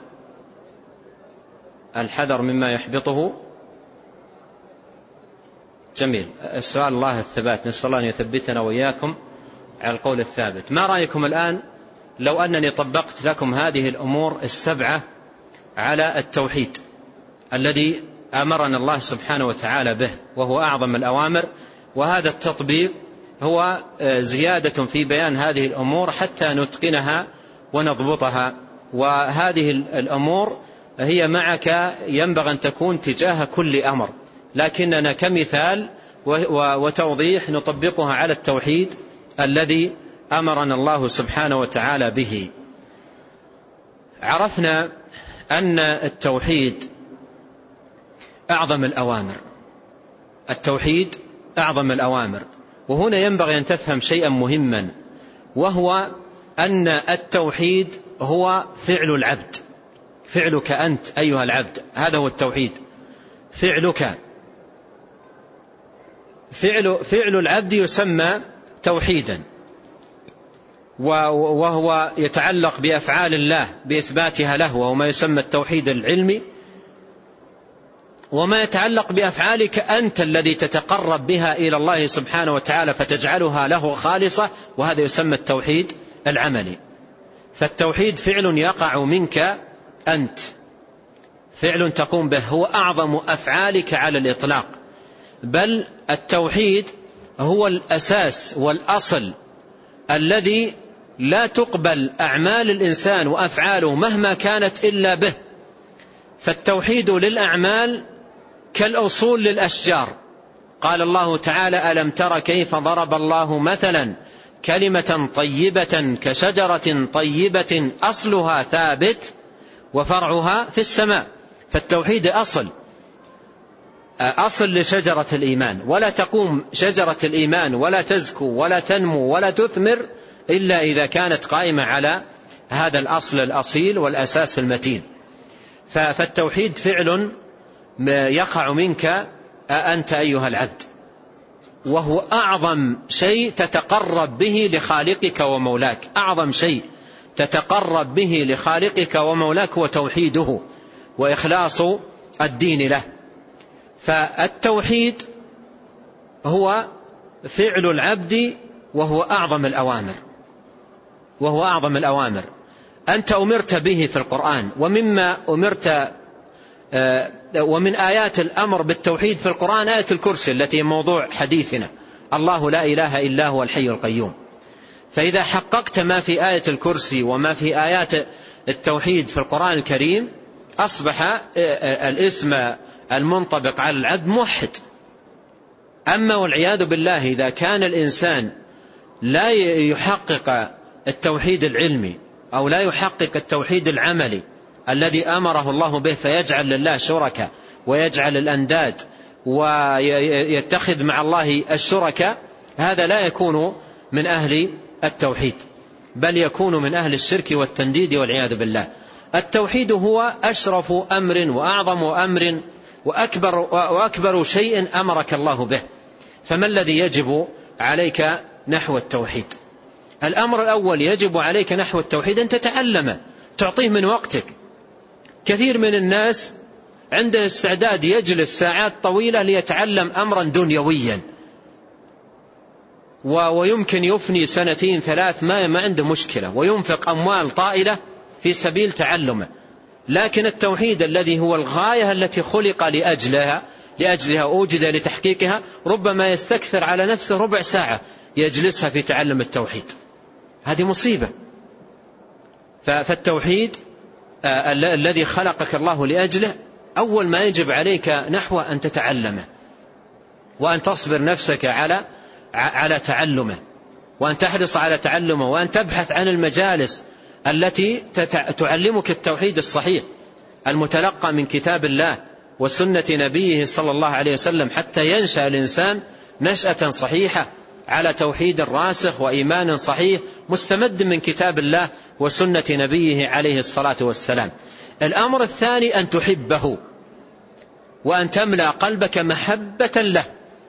الحذر مما يحبطه. جميل. السؤال الله الثبات، نسأل الله أن يثبتنا وإياكم على القول الثابت. ما رأيكم الآن لو أنني طبقت لكم هذه الأمور السبعة على التوحيد الذي أمرنا الله سبحانه وتعالى به، وهو أعظم الأوامر، وهذا التطبيق هو زيادة في بيان هذه الأمور حتى نتقنها ونضبطها. وهذه الأمور هي معك ينبغي أن تكون تجاه كل أمر، لكننا كمثال وتوضيح نطبقها على التوحيد الذي أمرنا الله سبحانه وتعالى به. عرفنا أن التوحيد أعظم الأوامر، التوحيد أعظم الأوامر. وهنا ينبغي أن تفهم شيئا مهما، وهو أن التوحيد هو فعل العبد، فعلك أنت أيها العبد، هذا هو التوحيد. فعلك، فعل, فعل العبد يسمى توحيدا، وهو يتعلق بأفعال الله بإثباتها له، وهو ما يسمى التوحيد العلمي، وما يتعلق بأفعالك أنت الذي تتقرب بها إلى الله سبحانه وتعالى فتجعلها له خالصة، وهذا يسمى التوحيد العملي. فالتوحيد فعل يقع منك أنت، فعل تقوم به، هو أعظم أفعالك على الإطلاق. بل التوحيد هو الأساس والأصل الذي لا تقبل أعمال الإنسان وأفعاله مهما كانت إلا به. فالتوحيد للأعمال كالأصول للأشجار. قال الله تعالى: ألم تر كيف ضرب الله مثلا كلمة طيبة كشجرة طيبة أصلها ثابت وفرعها في السماء. فالتوحيد أصل أصل لشجرة الإيمان، ولا تقوم شجرة الإيمان ولا تزكو ولا تنمو ولا تثمر إلا إذا كانت قائمة على هذا الأصل الأصيل والأساس المتين. فالتوحيد فعل يقع منك أنت أيها العبد، وهو أعظم شيء تتقرب به لخالقك ومولاك. أعظم شيء تتقرب به لخالقك ومولاك هو توحيده وإخلاص الدين له. فالتوحيد هو فعل العبد وهو أعظم الأوامر وهو أعظم الأوامر أنت أمرت به في القرآن. ومما أمرت ومن آيات الأمر بالتوحيد في القرآن آية الكرسي التي موضوع حديثنا: الله لا إله إلا هو الحي القيوم. فإذا حققت ما في آية الكرسي وما في آيات التوحيد في القرآن الكريم أصبح الاسم المنطبق على العبد موحد. أما والعياذ بالله إذا كان الإنسان لا يحقق التوحيد العلمي أو لا يحقق التوحيد العملي الذي أمره الله به، فيجعل لله شركاء ويجعل الأنداد ويتخذ مع الله الشركاء، هذا لا يكون من أهل التوحيد، بل يكون من أهل الشرك والتنديد والعياذ بالله. التوحيد هو أشرف أمر وأعظم أمر وأكبر, وأكبر شيء أمرك الله به. فما الذي يجب عليك نحو التوحيد؟ الأمر الأول يجب عليك نحو التوحيد أن تتعلمه، تعطيه من وقتك. كثير من الناس عنده استعداد يجلس ساعات طويلة ليتعلم أمرا دنيويا، ويمكن يفني سنتين ثلاث ما ما عنده مشكلة، وينفق أموال طائلة في سبيل تعلمه. لكن التوحيد الذي هو الغاية التي خلق لأجلها لأجلها أوجد لتحقيقها، ربما يستكثر على نفسه ربع ساعة يجلسها في تعلم التوحيد. هذه مصيبة. فالتوحيد الذي خلقك الله لأجله أول ما يجب عليك نحوه أن تتعلمه، وأن تصبر نفسك على على تعلمه، وأن تحرص على تعلمه، وأن تبحث عن المجالس التي تعلمك التوحيد الصحيح المتلقى من كتاب الله وسنة نبيه صلى الله عليه وسلم، حتى ينشأ الإنسان نشأة صحيحة على توحيد راسخ وإيمان صحيح مستمد من كتاب الله وسنة نبيه عليه الصلاة والسلام. الأمر الثاني أن تحبه وأن تملأ قلبك محبة له.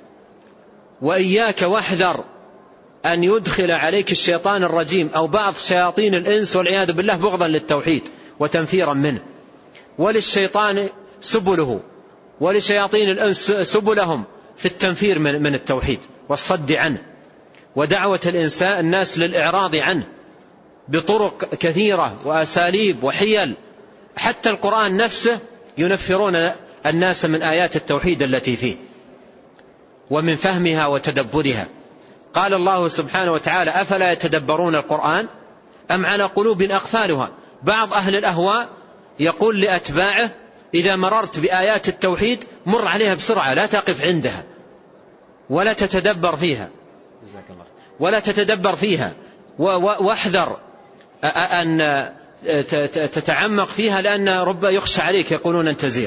وإياك واحذر أن يدخل عليك الشيطان الرجيم أو بعض شياطين الإنس والعياذ بالله بغضا للتوحيد وتنفيرا منه. وللشيطان سبله ولشياطين الإنس سبلهم في التنفير من التوحيد والصد عنه، ودعوة الإنسان الناس للإعراض عنه بطرق كثيرة وأساليب وحيل. حتى القرآن نفسه ينفرون الناس من آيات التوحيد التي فيه ومن فهمها وتدبرها. قال الله سبحانه وتعالى: أفلا يتدبرون القرآن أم على قلوب أقفالها. بعض أهل الأهواء يقول لأتباعه: إذا مررت بآيات التوحيد مر عليها بسرعة، لا تقف عندها ولا تتدبر فيها ولا تتدبر فيها واحذر أن تتعمق فيها، لأن رب يخشى عليك يقولون أن تزيغ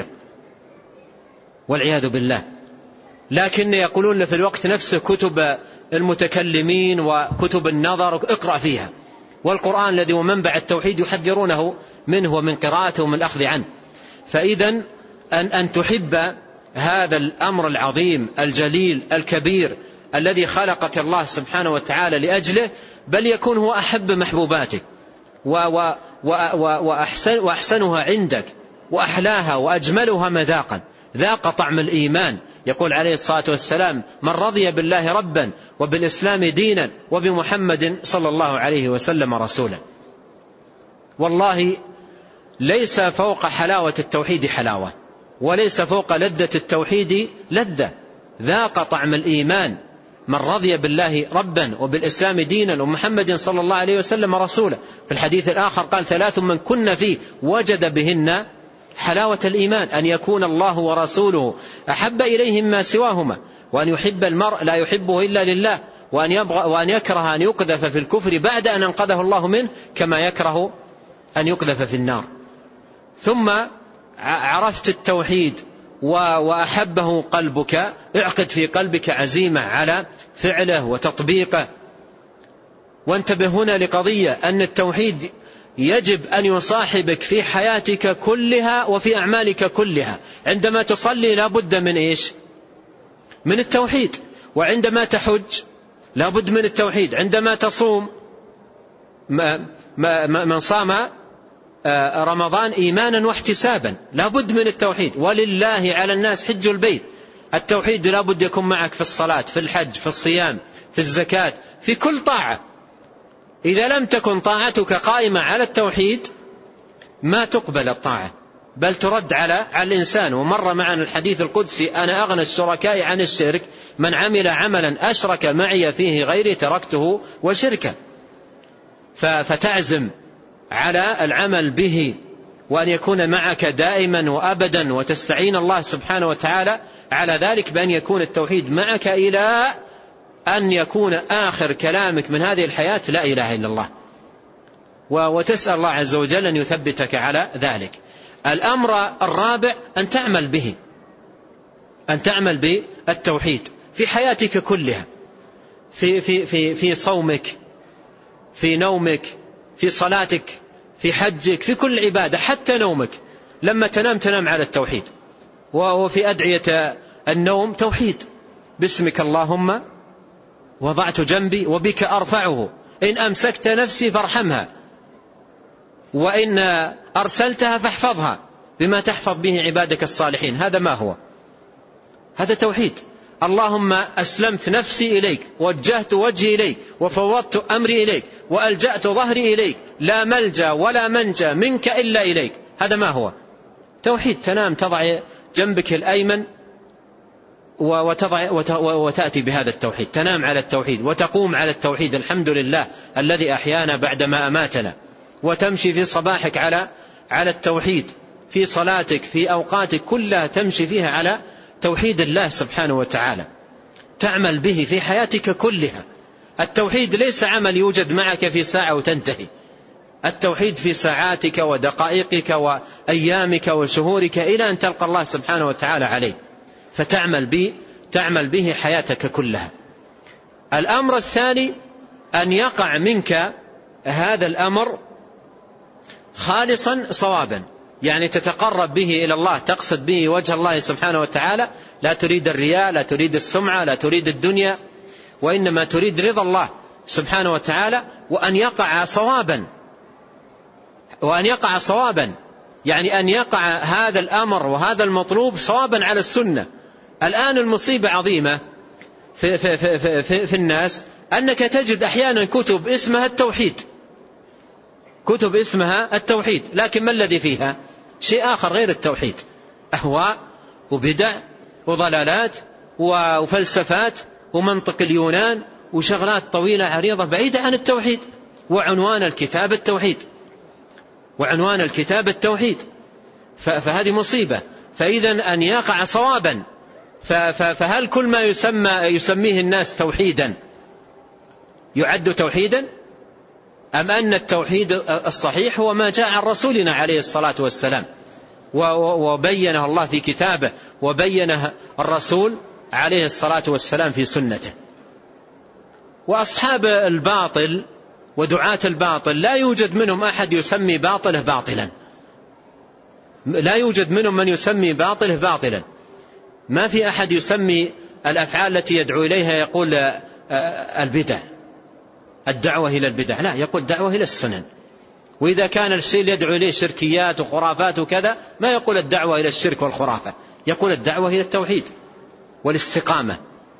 والعياذ بالله. لكن يقولون في الوقت نفسه كتب المتكلمين وكتب النظر اقرأ فيها، والقرآن الذي هو منبع التوحيد يحذرونه منه ومن قراءته ومن الأخذ عنه. فإذا أن, أن تحب هذا الأمر العظيم الجليل الكبير الذي خلقك الله سبحانه وتعالى لأجله، بل يكون هو أحب محبوباتك وأحسن وأحسنها عندك وأحلاها وأجملها مذاقا، ذاق طعم الإيمان. يقول عليه الصلاة والسلام: من رضي بالله ربا وبالإسلام دينا وبمحمد صلى الله عليه وسلم رسولا. والله ليس فوق حلاوة التوحيد حلاوة، وليس فوق لذة التوحيد لذة. ذاق طعم الإيمان من رضي بالله ربا وبالإسلام دينا ومحمد صلى الله عليه وسلم رسولا. في الحديث الآخر قال ثلاث من كن فيه وجد بهن حلاوة الإيمان: أن يكون الله ورسوله أحب إليه ما سواهما، وأن يحب المرء لا يحبه إلا لله، وأن, يبغى وأن يكره أن يقذف في الكفر بعد أن أنقذه الله منه كما يكره أن يقذف في النار. ثم عرفت التوحيد وأحبه قلبك، اعقد في قلبك عزيمة على فعله وتطبيقه. وانتبه هنا لقضية، أن التوحيد يجب أن يصاحبك في حياتك كلها وفي أعمالك كلها. عندما تصلي لا بد من إيش؟ من التوحيد. وعندما تحج لا بد من التوحيد. عندما تصوم، من صام رمضان إيمانا واحتسابا لا بد من التوحيد. ولله على الناس حج البيت. التوحيد لا بد يكون معك في الصلاة، في الحج، في الصيام، في الزكاة، في كل طاعة. إذا لم تكن طاعتك قائمة على التوحيد ما تقبل الطاعة، بل ترد على على الإنسان. ومر معنا الحديث القدسي: أنا أغنى الشركاء عن الشرك من عمل عملا أشرك معي فيه غيري تركته وشركه. فتعزم على العمل به، وأن يكون معك دائما وأبدا، وتستعين الله سبحانه وتعالى على ذلك بأن يكون التوحيد معك إلى أن يكون آخر كلامك من هذه الحياة لا إله إلا الله، وتسأل الله عز وجل أن يثبتك على ذلك. الأمر الرابع أن تعمل به، أن تعمل بالتوحيد في حياتك كلها، في, في, في, في صومك، في نومك، في صلاتك، في حجك، في كل عبادة، حتى نومك. لما تنام تنام على التوحيد. وفي أدعية النوم توحيد: باسمك اللهم وضعت جنبي وبك أرفعه، إن أمسكت نفسي فارحمها، وإن أرسلتها فاحفظها بما تحفظ به عبادك الصالحين. هذا ما هو؟ هذا توحيد. اللهم أسلمت نفسي إليك، وجهت وجهي إليك، وفوضت أمري إليك، وألجأت ظهري إليك، لا ملجأ ولا منجا منك إلا إليك. هذا ما هو؟ توحيد. تنام تضع جنبك الأيمن وتضع وتأتي بهذا التوحيد، تنام على التوحيد وتقوم على التوحيد: الحمد لله الذي أحيانا بعدما أماتنا. وتمشي في صباحك على على التوحيد، في صلاتك، في أوقاتك كلها تمشي فيها على توحيد الله سبحانه وتعالى، تعمل به في حياتك كلها. التوحيد ليس عمل يوجد معك في ساعة وتنتهي، التوحيد في ساعاتك ودقائقك وأيامك وشهورك إلى أن تلقى الله سبحانه وتعالى عليه، فتعمل به تعمل به حياتك كلها. الأمر الثاني أن يقع منك هذا الأمر خالصا صوابا، يعني تتقرب به إلى الله، تقصد به وجه الله سبحانه وتعالى، لا تريد الرياء، لا تريد السمعة، لا تريد الدنيا، وإنما تريد رضا الله سبحانه وتعالى. وأن يقع صوابا، وأن يقع صوابا يعني أن يقع هذا الأمر وهذا المطلوب صوابا على السنة. الآن المصيبة عظيمة في, في, في, في, في, في الناس أنك تجد أحيانا كتب اسمها التوحيد، كتب اسمها التوحيد، لكن ما الذي فيها؟ شيء آخر غير التوحيد: أهواء وبدع وضلالات وفلسفات ومنطق اليونان وشغلات طويلة عريضة بعيدة عن التوحيد. وعنوان الكتاب التوحيد، وعنوان الكتاب التوحيد. فهذه مصيبة. فإذا أن يقع صوابا، فهل كل ما يسمى يسميه الناس توحيدا يعد توحيدا، أم أن التوحيد الصحيح هو ما جاء عن رسولنا عليه الصلاة والسلام وبينه الله في كتابه، وبينه الرسول عليه الصلاة والسلام في سنته؟ وأصحاب الباطل ودعاة الباطل لا يوجد منهم أحد يسمي باطله باطلا، لا يوجد منهم من يسمي باطله باطلا. ما في أحد يسمي الأفعال التي يدعو إليها يقول البدع، الدعوة إلى البدع، لا، يقول دعوة إلى السنن. وإذا كان الشيء يدعو إليه شركيات وخرافات وكذا ما يقول الدعوة إلى الشرك والخرافة، يقول الدعوة إلى التوحيد والاستقامة.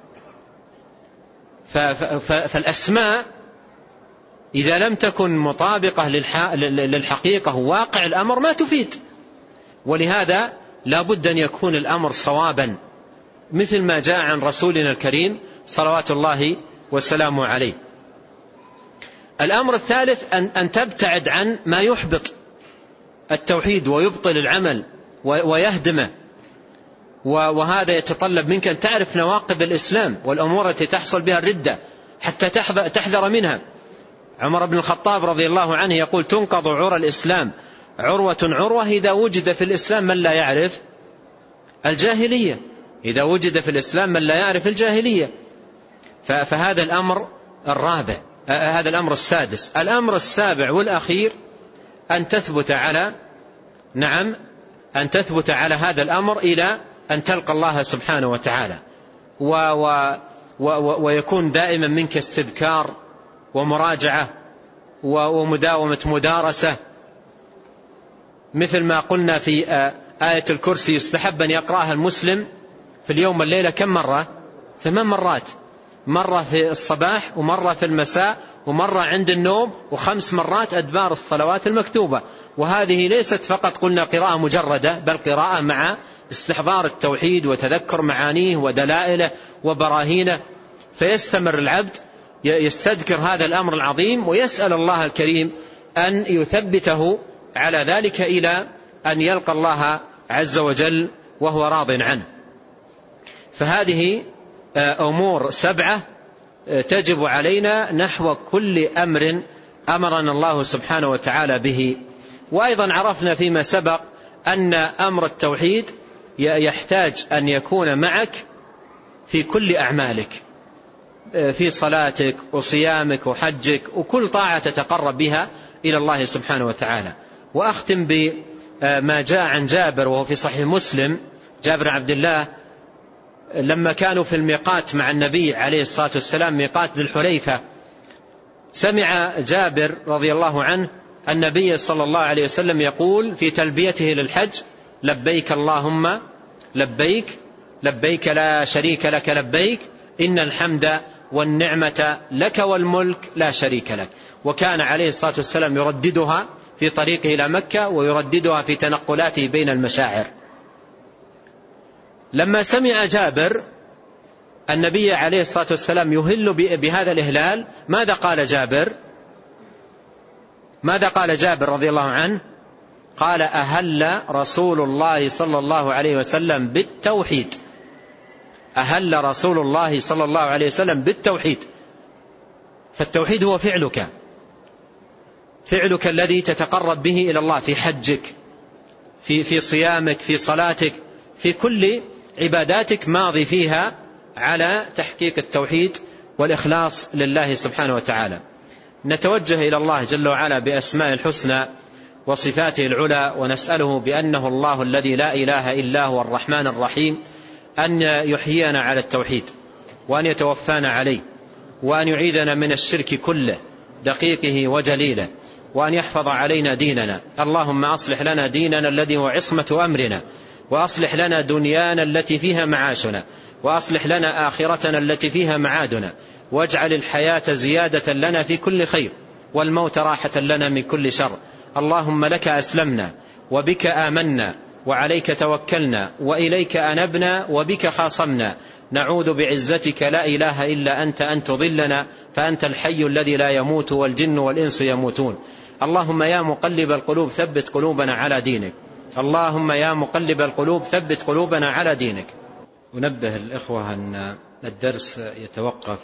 فالأسماء إذا لم تكن مطابقة للحقيقة وواقع الأمر ما تفيد. ولهذا لا بد أن يكون الأمر صوابا، مثل ما جاء عن رسولنا الكريم صلوات الله وسلامه عليه. الأمر الثالث أن, أن تبتعد عن ما يحبط التوحيد ويبطل العمل ويهدمه، وهذا يتطلب منك أن تعرف نواقض الإسلام والأمور التي تحصل بها الردة حتى تحذر منها. عمر بن الخطاب رضي الله عنه يقول: تنقض عرى الإسلام عروة عروة إذا وجد في الإسلام من لا يعرف الجاهلية، إذا وجد في الإسلام من لا يعرف الجاهلية. فهذا الأمر الرابع، هذا الأمر السادس. الأمر السابع والأخير أن تثبت على نعم أن تثبت على هذا الأمر إلى أن تلقى الله سبحانه وتعالى، و و و ويكون دائما منك استذكار ومراجعة ومداومة مدارسة، مثل ما قلنا في آية الكرسي يستحب أن يقرأها المسلم في اليوم والليلة كم مرة؟ ثمان مرات، مرة في الصباح ومرة في المساء ومرة عند النوم وخمس مرات أدبار الصلوات المكتوبة. وهذه ليست فقط قلنا قراءة مجردة، بل قراءة مع استحضار التوحيد وتذكر معانيه ودلائله وبراهينه، فيستمر العبد يستذكر هذا الأمر العظيم ويسأل الله الكريم أن يثبته على ذلك إلى أن يلقى الله عز وجل وهو راض عنه. فهذه أمور سبعة تجب علينا نحو كل أمر أمرنا الله سبحانه وتعالى به. وأيضا عرفنا فيما سبق أن أمر التوحيد يحتاج أن يكون معك في كل أعمالك، في صلاتك وصيامك وحجك وكل طاعة تتقرب بها إلى الله سبحانه وتعالى. وأختم بما جاء عن جابر وهو في صحيح مسلم، جابر عبد الله لما كانوا في الميقات مع النبي عليه الصلاة والسلام، ميقات ذي الحليفة، سمع جابر رضي الله عنه النبي صلى الله عليه وسلم يقول في تلبيته للحج: لبيك اللهم لبيك لبيك لا شريك لك لبيك إن الحمد والنعمة لك والملك لا شريك لك. وكان عليه الصلاة والسلام يرددها في طريقه إلى مكة ويرددها في تنقلاته بين المشاعر. لما سمع جابر النبي عليه الصلاة والسلام يهل بهذا الإهلال، ماذا قال جابر؟ ماذا قال جابر رضي الله عنه؟ قال: أهل رسول الله صلى الله عليه وسلم بالتوحيد. أهل رسول الله صلى الله عليه وسلم بالتوحيد. فالتوحيد هو فعلك، فعلك الذي تتقرب به إلى الله في حجك، في في صيامك، في صلاتك، في كل عباداتك ماضي فيها على تحقيق التوحيد والإخلاص لله سبحانه وتعالى. نتوجه إلى الله جل وعلا بأسماء الحسنى وصفاته العلى، ونسأله بأنه الله الذي لا إله إلا هو الرحمن الرحيم أن يحيينا على التوحيد، وأن يتوفانا عليه، وأن يعيذنا من الشرك كله دقيقه وجليله، وأن يحفظ علينا ديننا. اللهم أصلح لنا ديننا الذي هو عصمة أمرنا، وأصلح لنا دنيانا التي فيها معاشنا، وأصلح لنا آخرتنا التي فيها معادنا، واجعل الحياة زيادة لنا في كل خير، والموت راحة لنا من كل شر. اللهم لك أسلمنا، وبك آمنا، وعليك توكلنا، وإليك أنبنا، وبك خاصمنا. نعوذ بعزتك لا إله إلا أنت أن تضلنا، فأنت الحي الذي لا يموت والجن والإنس يموتون. اللهم يا مقلب القلوب ثبت قلوبنا على دينك. اللهم يا مقلب القلوب ثبت قلوبنا على دينك. أنبه الإخوة أن الدرس يتوقف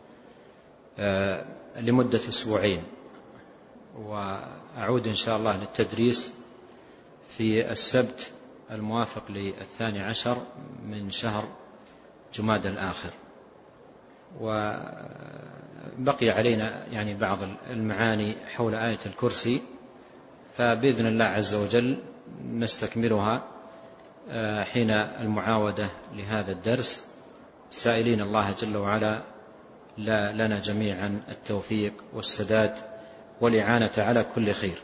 لمدة أسبوعين، وأعود إن شاء الله للتدريس في السبت الموافق للثاني عشر من شهر جماد الآخر. وبقي علينا يعني بعض المعاني حول آية الكرسي، فبإذن الله عز وجل نستكملها حين المعاودة لهذا الدرس، سائلين الله جل وعلا لا لنا جميعا التوفيق والسداد والإعانة على كل خير.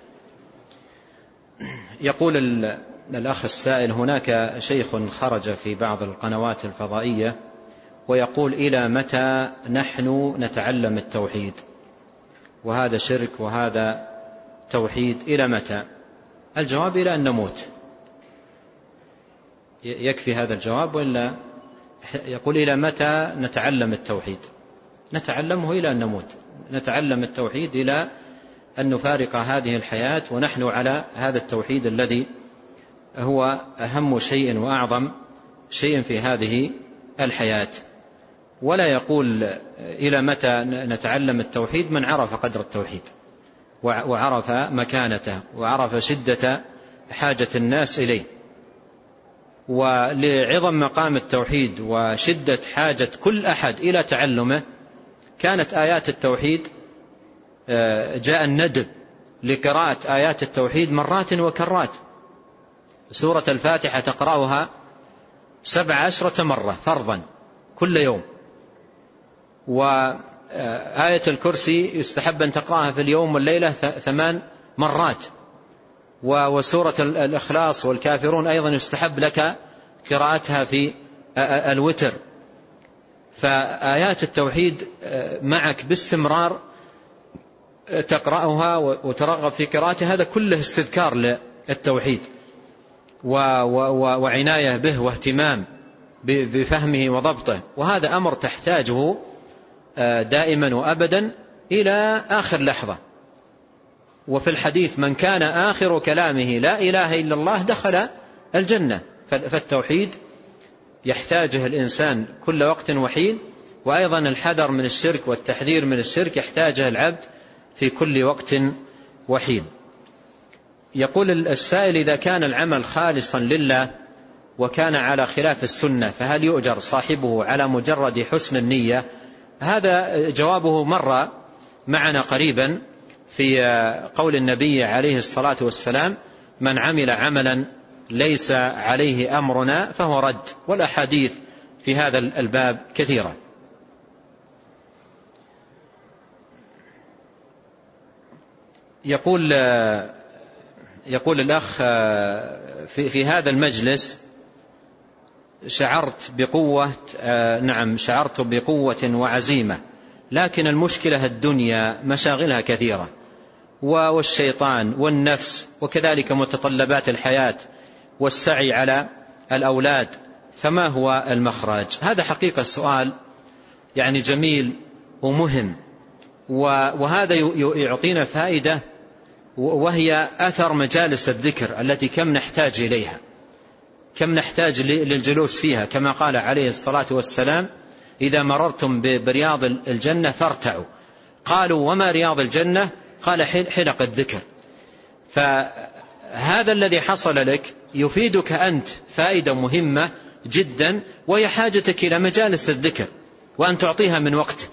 يقول الأخ السائل: هناك شيخ خرج في بعض القنوات الفضائية ويقول: إلى متى نحن نتعلم التوحيد؟ وهذا شرك وهذا توحيد، إلى متى؟ الجواب: إلى أن نموت. يكفي هذا الجواب، وإلا يقول إلى متى نتعلم التوحيد؟ نتعلمه إلى أن نموت، نتعلم التوحيد إلى أن نفارق هذه الحياة ونحن على هذا التوحيد الذي هو أهم شيء وأعظم شيء في هذه الحياة. ولا يقول إلى متى نتعلم التوحيد من عرف قدر التوحيد وعرف مكانته وعرف شدة حاجة الناس إليه. ولعظم مقام التوحيد وشدة حاجة كل أحد إلى تعلمه كانت آيات التوحيد جاء الندب لقراءة آيات التوحيد مرات وكرات. سورة الفاتحة تقرأها سبع عشرة مرة فرضا كل يوم، وآية الكرسي يستحب أن تقرأها في اليوم والليلة ثمان مرات، وسورة الإخلاص والكافرون أيضا يستحب لك قراءتها في الوتر. فآيات التوحيد معك باستمرار تقرأها وترغب في قراءتها، هذا كله استذكار للتوحيد وعناية به واهتمام بفهمه وضبطه، وهذا أمر تحتاجه دائما وأبدا إلى آخر لحظة. وفي الحديث من كان آخر كلامه لا إله إلا الله دخل الجنة. فالتوحيد يحتاجه الإنسان كل وقت وحين، وأيضا الحذر من الشرك والتحذير من الشرك يحتاجه العبد في كل وقت وحين. يقول السائل: إذا كان العمل خالصا لله وكان على خلاف السنة فهل يؤجر صاحبه على مجرد حسن النية؟ هذا جوابه مر معنا قريبا في قول النبي عليه الصلاة والسلام: من عمل عملا ليس عليه أمرنا فهو رد. والأحاديث في هذا الباب كثيرة. يقول يقول الأخ: في, في هذا المجلس شعرت بقوة نعم شعرت بقوة وعزيمة، لكن المشكلة الدنيا مشاغلها كثيرة، والشيطان والنفس وكذلك متطلبات الحياة والسعي على الأولاد، فما هو المخرج؟ هذا حقيقة سؤال يعني جميل ومهم، وهذا يعطينا فائدة، وهي أثر مجالس الذكر التي كم نحتاج إليها، كم نحتاج للجلوس فيها، كما قال عليه الصلاة والسلام: إذا مررتم برياض الجنة فارتعوا. قالوا: وما رياض الجنة؟ قال: حلق الذكر. فهذا الذي حصل لك يفيدك أنت فائدة مهمة جدا، وهي حاجتك إلى مجالس الذكر، وأن تعطيها من وقتك،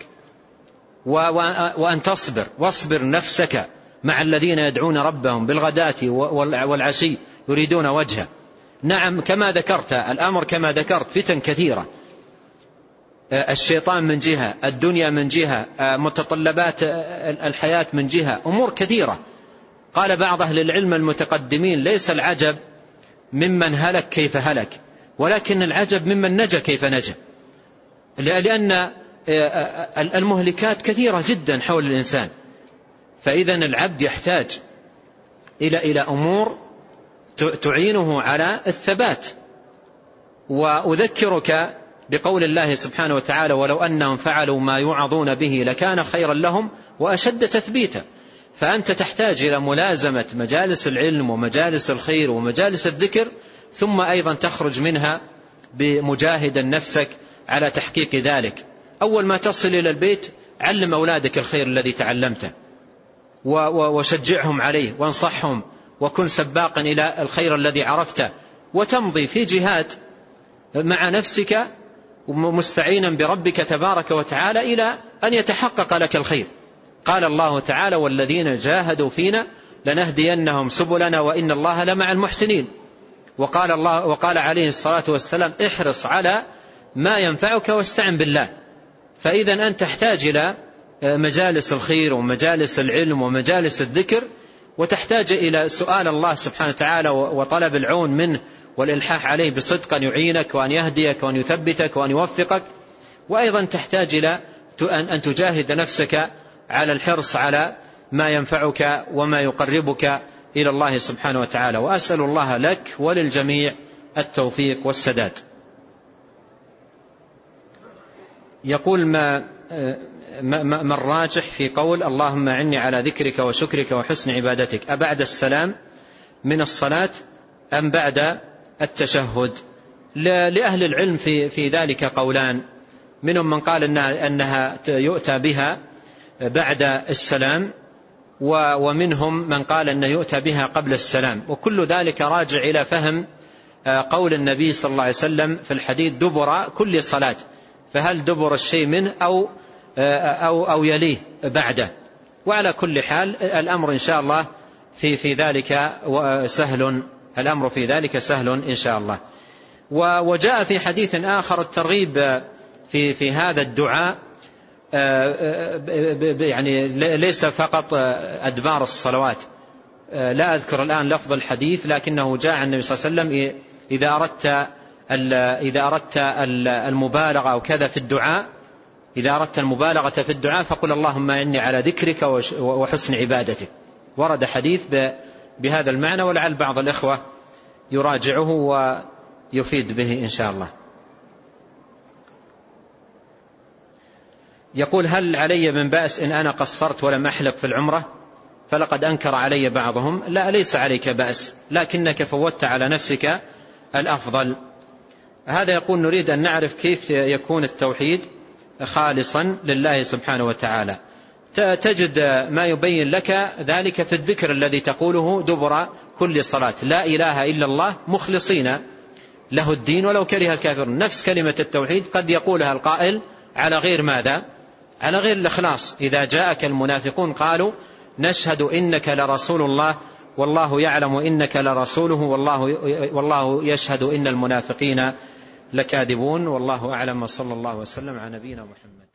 وأن تصبر واصبر نفسك مع الذين يدعون ربهم بالغداة والعشي يريدون وجهه. نعم كما ذكرت الأمر كما ذكرت فتن كثيرة، الشيطان من جهة، الدنيا من جهة، متطلبات الحياة من جهة، أمور كثيرة. قال بعض أهل العلم المتقدمين: ليس العجب ممن هلك كيف هلك، ولكن العجب ممن نجا كيف نجا، لأن المهلكات كثيرة جدا حول الإنسان. فإذا العبد يحتاج إلى إلى أمور تعينه على الثبات. وأذكرك بقول الله سبحانه وتعالى: ولو أنهم فعلوا ما يوعظون به لكان خيرا لهم وأشد تثبيتا. فأنت تحتاج إلى ملازمة مجالس العلم ومجالس الخير ومجالس الذكر، ثم أيضا تخرج منها بمجاهدا نفسك على تحقيق ذلك. أول ما تصل إلى البيت علم أولادك الخير الذي تعلمته، وشجعهم عليه وانصحهم، وكن سباقا إلى الخير الذي عرفته، وتمضي في جهاد مع نفسك مستعينا بربك تبارك وتعالى إلى أن يتحقق لك الخير. قال الله تعالى: والذين جاهدوا فينا لنهدينهم سبلنا وإن الله لمع المحسنين. وقال الله وقال عليه الصلاة والسلام: احرص على ما ينفعك واستعن بالله. فإذا أنت تحتاج إلى مجالس الخير ومجالس العلم ومجالس الذكر، وتحتاج إلى سؤال الله سبحانه وتعالى وطلب العون منه والإلحاح عليه بصدق أن يعينك وأن يهديك وأن يثبتك وأن يوفقك. وأيضا تحتاج إلى أن تجاهد نفسك على الحرص على ما ينفعك وما يقربك إلى الله سبحانه وتعالى. وأسأل الله لك وللجميع التوفيق والسداد. يقول ما ما الراجح في قول اللهم أعني على ذكرك وشكرك وحسن عبادتك أبعد السلام من الصلاة أم بعد التشهد؟ لأهل العلم في في ذلك قولان، منهم من قال أنها, أنها يؤتى بها بعد السلام، ومنهم من قال أنه يؤتى بها قبل السلام، وكل ذلك راجع إلى فهم قول النبي صلى الله عليه وسلم في الحديث دبر كل صلاة، فهل دبر الشيء منه أو, أو, أو يليه بعده. وعلى كل حال الأمر إن شاء الله في, في ذلك سهل، الأمر في ذلك سهل إن شاء الله. وجاء في حديث آخر الترغيب في, في هذا الدعاء، يعني ليس فقط أدبار الصلوات، لا أذكر الآن لفظ الحديث، لكنه جاء عن النبي صلى الله عليه وسلم إذا أردت إذا أردت المبالغة أو كذا في الدعاء، إذا أردت المبالغة في الدعاء فقل اللهم إني على ذكرك وحسن عبادتك. ورد حديث بهذا المعنى، ولعل بعض الإخوة يراجعه ويفيد به إن شاء الله. يقول هل علي من بأس إن أنا قصرت ولم أحلق في العمرة؟ فلقد أنكر علي بعضهم. لا، ليس عليك بأس، لكنك فوتت على نفسك الأفضل. هذا يقول نريد أن نعرف كيف يكون التوحيد خالصا لله سبحانه وتعالى. تجد ما يبين لك ذلك في الذكر الذي تقوله دبر كل صلاة، لا إله إلا الله مخلصين له الدين ولو كره الكافرون. نفس كلمة التوحيد قد يقولها القائل على غير ماذا؟ على غير الإخلاص. إذا جاءك المنافقون قالوا نشهد إنك لرسول الله والله يعلم إنك لرسوله والله, والله يشهد إن المنافقين لكاذبون. والله أعلم، وصلى الله وسلم على نبينا محمد.